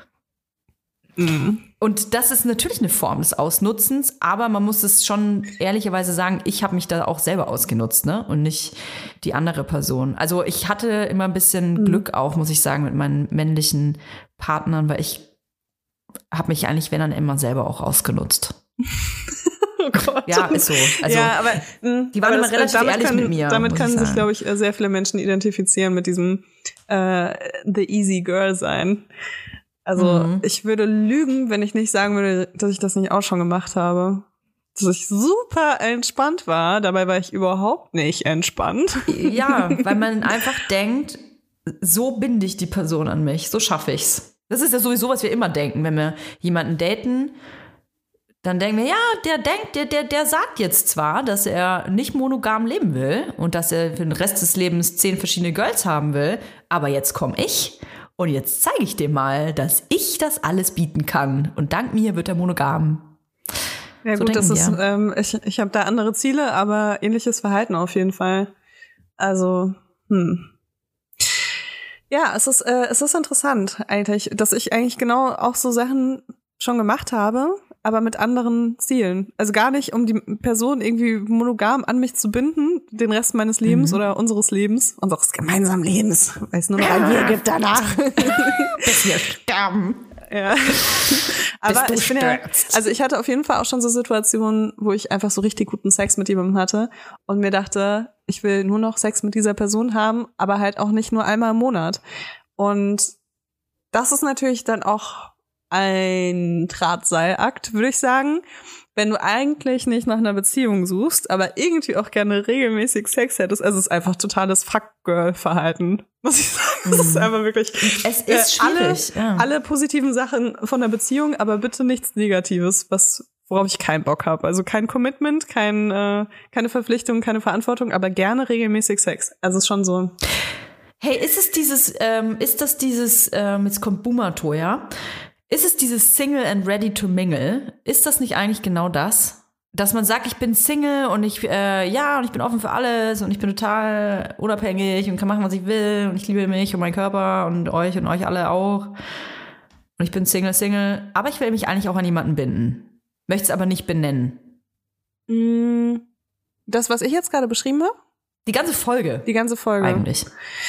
Speaker 2: Mhm. Und das ist natürlich eine Form des Ausnutzens, aber man muss es schon ehrlicherweise sagen, ich habe mich da auch selber ausgenutzt, ne? Und nicht die andere Person. Also ich hatte immer ein bisschen mhm. Glück auch, muss ich sagen, mit meinen männlichen Partnern, weil ich habe mich eigentlich, wenn dann, immer selber auch ausgenutzt. Oh Gott. Ja, ist so. Also,
Speaker 1: ja, aber, mh,
Speaker 2: die waren
Speaker 1: aber
Speaker 2: immer relativ ehrlich
Speaker 1: kann,
Speaker 2: mit mir.
Speaker 1: Damit können sich, glaube ich, sehr viele Menschen identifizieren mit diesem äh, The Easy Girl sein. Also mhm. ich würde lügen, wenn ich nicht sagen würde, dass ich das nicht auch schon gemacht habe. Dass ich super entspannt war, dabei war ich überhaupt nicht entspannt.
Speaker 2: Ja, weil man einfach denkt, so binde ich die Person an mich, so schaffe ich's. Das ist ja sowieso, was wir immer denken, wenn wir jemanden daten. Dann denken wir, ja, der denkt, der, der, der sagt jetzt zwar, dass er nicht monogam leben will und dass er für den Rest des Lebens zehn verschiedene Girls haben will, aber jetzt komme ich. Und jetzt zeige ich dir mal, dass ich das alles bieten kann. Und dank mir wird er monogam.
Speaker 1: Ja so gut, das ist, ähm, ich, ich habe da andere Ziele, aber ähnliches Verhalten auf jeden Fall. Also, hm. Ja, es ist, äh, es ist interessant eigentlich, dass ich eigentlich genau auch so Sachen schon gemacht habe, aber mit anderen Zielen. Also gar nicht, um die Person irgendwie monogam an mich zu binden, den Rest meines Lebens mhm. oder unseres Lebens, unseres gemeinsamen Lebens, weil es nur noch ein Wir gibt danach.
Speaker 2: Bis wir sterben.
Speaker 1: Ja. Aber ich bin ja, also ich hatte auf jeden Fall auch schon so Situationen, wo ich einfach so richtig guten Sex mit jemandem hatte und mir dachte, ich will nur noch Sex mit dieser Person haben, aber halt auch nicht nur einmal im Monat. Und das ist natürlich dann auch ein Drahtseilakt, würde ich sagen. Wenn du eigentlich nicht nach einer Beziehung suchst, aber irgendwie auch gerne regelmäßig Sex hättest, also es ist einfach totales Fuck-Girl-Verhalten, muss ich sagen. Es ist einfach wirklich
Speaker 2: es ist schwierig.
Speaker 1: Alle, ja. alle positiven Sachen von der Beziehung, aber bitte nichts Negatives, was worauf ich keinen Bock habe. Also kein Commitment, kein, äh, keine Verpflichtung, keine Verantwortung, aber gerne regelmäßig Sex. Also es ist schon so.
Speaker 2: Hey, ist es dieses, ähm, ist das dieses, ähm, jetzt kommt Boomer-Tour, ja? Ist es dieses Single and ready to mingle? Ist das nicht eigentlich genau das? Dass man sagt, ich bin Single und ich, äh, ja, und ich bin offen für alles und ich bin total unabhängig und kann machen, was ich will und ich liebe mich und meinen Körper und euch und euch alle auch. Und ich bin Single, Single, aber ich will mich eigentlich auch an jemanden binden. Möchte es aber nicht benennen.
Speaker 1: Das, was ich jetzt gerade beschrieben habe?
Speaker 2: Die ganze Folge.
Speaker 1: Die ganze Folge.
Speaker 2: Eigentlich.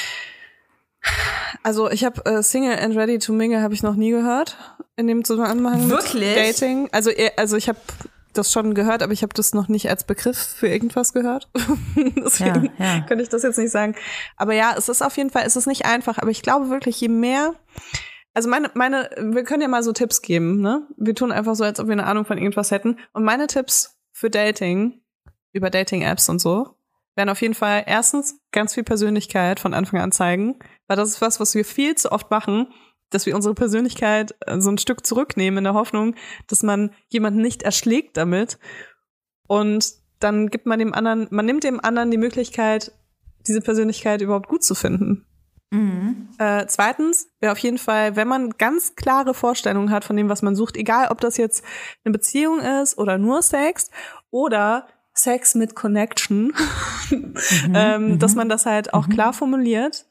Speaker 1: Also ich habe äh, Single and Ready to Mingle habe ich noch nie gehört in dem Zusammenhang
Speaker 2: Wirklich?
Speaker 1: mit Dating. Also also ich habe das schon gehört, aber ich habe das noch nicht als Begriff für irgendwas gehört. Deswegen ja, ja. könnte ich das jetzt nicht sagen. Aber ja, es ist auf jeden Fall, es ist nicht einfach. Aber ich glaube wirklich, je mehr, also meine, meine, wir können ja mal so Tipps geben, ne? Wir tun einfach so, als ob wir eine Ahnung von irgendwas hätten. Und meine Tipps für Dating, über Dating-Apps und so, werden auf jeden Fall erstens ganz viel Persönlichkeit von Anfang an zeigen, weil das ist was, was wir viel zu oft machen, dass wir unsere Persönlichkeit so ein Stück zurücknehmen in der Hoffnung, dass man jemanden nicht erschlägt damit und dann gibt man dem anderen, man nimmt dem anderen die Möglichkeit, diese Persönlichkeit überhaupt gut zu finden. Mhm. Äh, zweitens wäre auf jeden Fall, wenn man ganz klare Vorstellungen hat von dem, was man sucht, egal ob das jetzt eine Beziehung ist oder nur Sex oder Sex mit Connection, mhm, ähm, dass man das halt auch mhm. klar formuliert,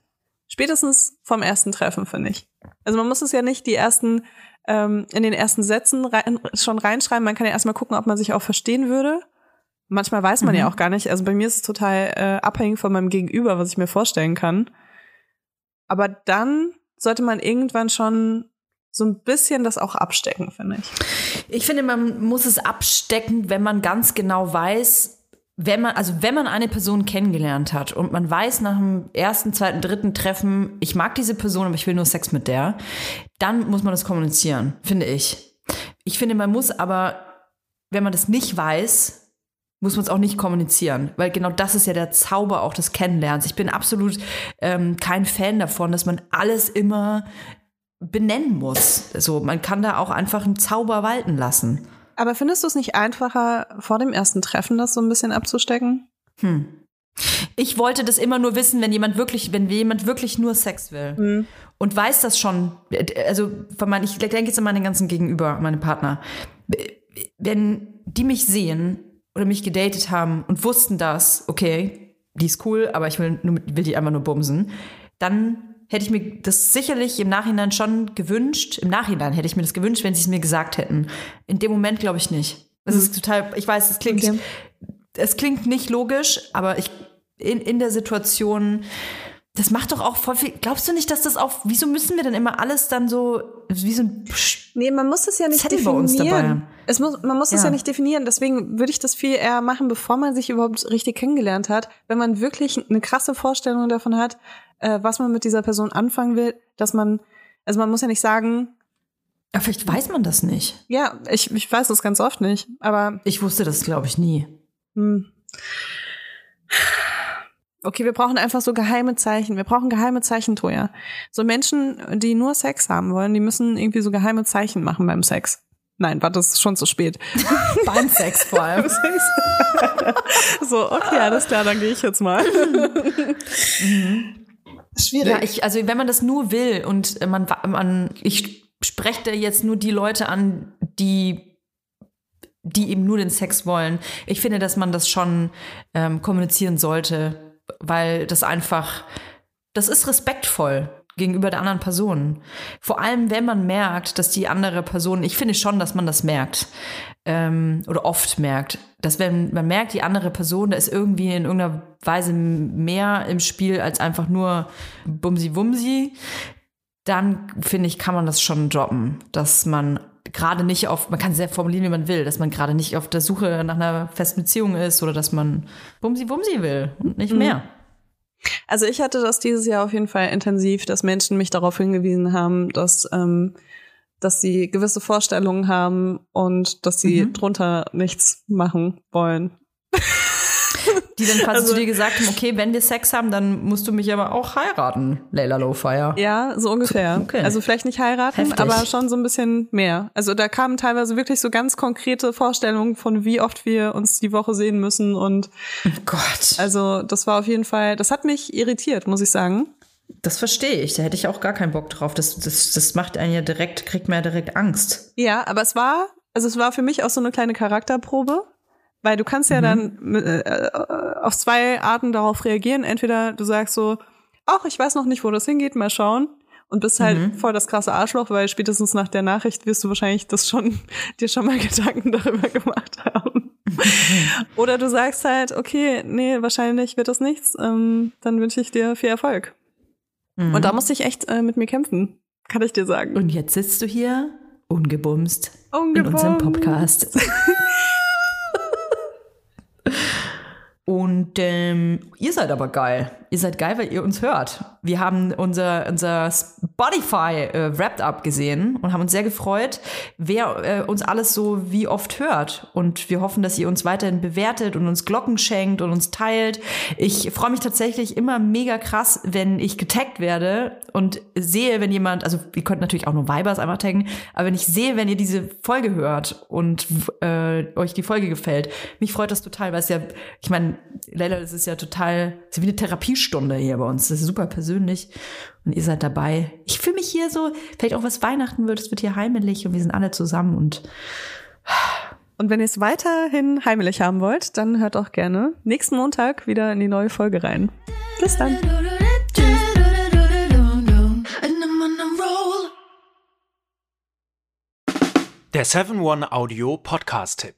Speaker 1: Spätestens vom ersten Treffen, finde ich. Also man muss es ja nicht die ersten, ähm, in den ersten Sätzen rein, schon reinschreiben. Man kann ja erstmal gucken, ob man sich auch verstehen würde. Manchmal weiß man mhm. ja auch gar nicht. Also bei mir ist es total äh, abhängig von meinem Gegenüber, was ich mir vorstellen kann. Aber dann sollte man irgendwann schon so ein bisschen das auch abstecken, finde ich.
Speaker 2: Ich finde, man muss es abstecken, wenn man ganz genau weiß, wenn man, also wenn man eine Person kennengelernt hat und man weiß nach dem ersten, zweiten, dritten Treffen, ich mag diese Person, aber ich will nur Sex mit der, dann muss man das kommunizieren, finde ich. Ich finde, man muss aber, wenn man das nicht weiß, muss man es auch nicht kommunizieren, weil genau das ist ja der Zauber auch des Kennenlernens. Ich bin absolut ähm, kein Fan davon, dass man alles immer benennen muss. So, man kann da auch einfach einen Zauber walten lassen.
Speaker 1: Aber findest du es nicht einfacher, vor dem ersten Treffen das so ein bisschen abzustecken?
Speaker 2: Hm. Ich wollte das immer nur wissen, wenn jemand wirklich, wenn jemand wirklich nur Sex will hm. und weiß das schon. Also, ich denke jetzt an meine ganzen Gegenüber, meine Partner. Wenn die mich sehen oder mich gedatet haben und wussten das, okay, die ist cool, aber ich will, nur, will die einfach nur bumsen, dann hätte ich mir das sicherlich im Nachhinein schon gewünscht. Im Nachhinein hätte ich mir das gewünscht, wenn sie es mir gesagt hätten. In dem Moment glaube ich nicht. Das mhm. ist total, ich weiß, es klingt, okay. es klingt nicht logisch, aber ich, in, in der Situation, das macht doch auch voll viel. Glaubst du nicht, dass das auch, wieso müssen wir denn immer alles dann so, wie so ein Psch-
Speaker 1: Nee, man muss es ja nicht
Speaker 2: Zettel
Speaker 1: definieren.
Speaker 2: Bei uns dabei.
Speaker 1: Es muss, man muss
Speaker 2: ja.
Speaker 1: es ja nicht definieren. Deswegen würde ich das viel eher machen, bevor man sich überhaupt richtig kennengelernt hat. Wenn man wirklich eine krasse Vorstellung davon hat, äh, was man mit dieser Person anfangen will, dass man, also man muss ja nicht sagen.
Speaker 2: Ja, vielleicht weiß man das nicht.
Speaker 1: Ja, ich, ich weiß das ganz oft nicht, aber.
Speaker 2: Ich wusste das, glaube ich, nie.
Speaker 1: Hm. Okay, wir brauchen einfach so geheime Zeichen. Wir brauchen geheime Zeichen, Toja. So Menschen, die nur Sex haben wollen, die müssen irgendwie so geheime Zeichen machen beim Sex. Nein, warte, das ist schon zu spät.
Speaker 2: Beim Sex vor allem.
Speaker 1: So, okay, alles klar, dann gehe ich jetzt mal.
Speaker 2: Mhm. Schwierig. Ja, ich, also wenn man das nur will und man, man ich spreche da jetzt nur die Leute an, die die eben nur den Sex wollen. Ich finde, dass man das schon ähm, kommunizieren sollte, weil das einfach, das ist respektvoll gegenüber der anderen Person. Vor allem, wenn man merkt, dass die andere Person, ich finde schon, dass man das merkt ähm, oder oft merkt, dass wenn man merkt, die andere Person, da ist irgendwie in irgendeiner Weise mehr im Spiel als einfach nur Bumsi-Wumsi, dann finde ich, kann man das schon droppen, dass man gerade nicht auf, man kann es sehr formulieren, wie man will, dass man gerade nicht auf der Suche nach einer festen Beziehung ist oder dass man Bumsi-Wumsi will und nicht mehr.
Speaker 1: Also ich hatte das dieses Jahr auf jeden Fall intensiv, dass Menschen mich darauf hingewiesen haben, dass ähm, dass sie gewisse Vorstellungen haben und dass sie mhm. drunter nichts machen wollen.
Speaker 2: Die dann quasi also, zu dir gesagt haben, okay, wenn wir Sex haben, dann musst du mich aber auch heiraten, Layla Lowfire.
Speaker 1: Ja, so ungefähr. Okay. Also vielleicht nicht heiraten, Heftig. aber schon so ein bisschen mehr. Also da kamen teilweise wirklich so ganz konkrete Vorstellungen von, wie oft wir uns die Woche sehen müssen und
Speaker 2: oh Gott.
Speaker 1: Also das war auf jeden Fall, das hat mich irritiert, muss ich sagen.
Speaker 2: Das verstehe ich, da hätte ich auch gar keinen Bock drauf. Das, das, das macht einen ja direkt, kriegt man ja direkt Angst.
Speaker 1: Ja, aber es war, also es war für mich auch so eine kleine Charakterprobe. Weil du kannst ja mhm. dann äh, auf zwei Arten darauf reagieren. Entweder du sagst so, ach, ich weiß noch nicht, wo das hingeht, mal schauen. Und bist halt mhm. voll das krasse Arschloch, weil spätestens nach der Nachricht wirst du wahrscheinlich das schon, dir schon mal Gedanken darüber gemacht haben. Mhm. Oder du sagst halt, okay, nee, wahrscheinlich wird das nichts. Ähm, dann wünsche ich dir viel Erfolg. Mhm. Und da musste ich echt äh, mit mir kämpfen, kann ich dir sagen.
Speaker 2: Und jetzt sitzt du hier, ungebumst,
Speaker 1: ungebumst.
Speaker 2: in unserem Podcast. Und ähm, ihr seid aber geil. Ihr seid geil, weil ihr uns hört. Wir haben unser, unser Spotify äh, Wrapped-Up gesehen und haben uns sehr gefreut, wer äh, uns alles so wie oft hört. Und wir hoffen, dass ihr uns weiterhin bewertet und uns Glocken schenkt und uns teilt. Ich freue mich tatsächlich immer mega krass, wenn ich getaggt werde und sehe, wenn jemand, also ihr könnt natürlich auch nur Vibers einfach taggen, aber wenn ich sehe, wenn ihr diese Folge hört und äh, euch die Folge gefällt, mich freut das total, weil es ja, ich meine, Layla, das ist ja total, das ist wie eine Therapiestunde hier bei uns. Das ist super persönlich und ihr seid dabei. Ich fühle mich hier so, vielleicht auch was Weihnachten wird, es wird hier heimelig und wir sind alle zusammen und
Speaker 1: Und wenn ihr es weiterhin heimelig haben wollt, dann hört auch gerne nächsten Montag wieder in die neue Folge rein. Bis dann. Tschüss.
Speaker 4: Der seven one Audio Podcast-Tipp.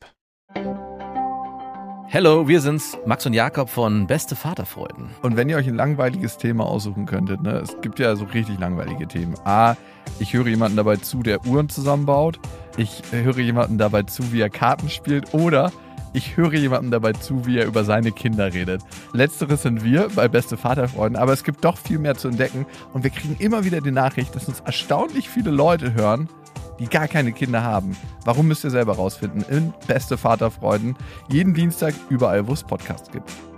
Speaker 5: Hallo, wir sind's, Max und Jakob von Beste Vaterfreuden.
Speaker 6: Und wenn ihr euch ein langweiliges Thema aussuchen könntet, ne, es gibt ja so richtig langweilige Themen. A, ich höre jemanden dabei zu, der Uhren zusammenbaut. Ich höre jemanden dabei zu, wie er Karten spielt. Oder ich höre jemanden dabei zu, wie er über seine Kinder redet. Letzteres sind wir bei Beste Vaterfreuden, aber es gibt doch viel mehr zu entdecken. Und wir kriegen immer wieder die Nachricht, dass uns erstaunlich viele Leute hören, die gar keine Kinder haben. Warum, müsst ihr selber rausfinden in Beste Vaterfreuden. Jeden Dienstag überall, wo es Podcasts gibt.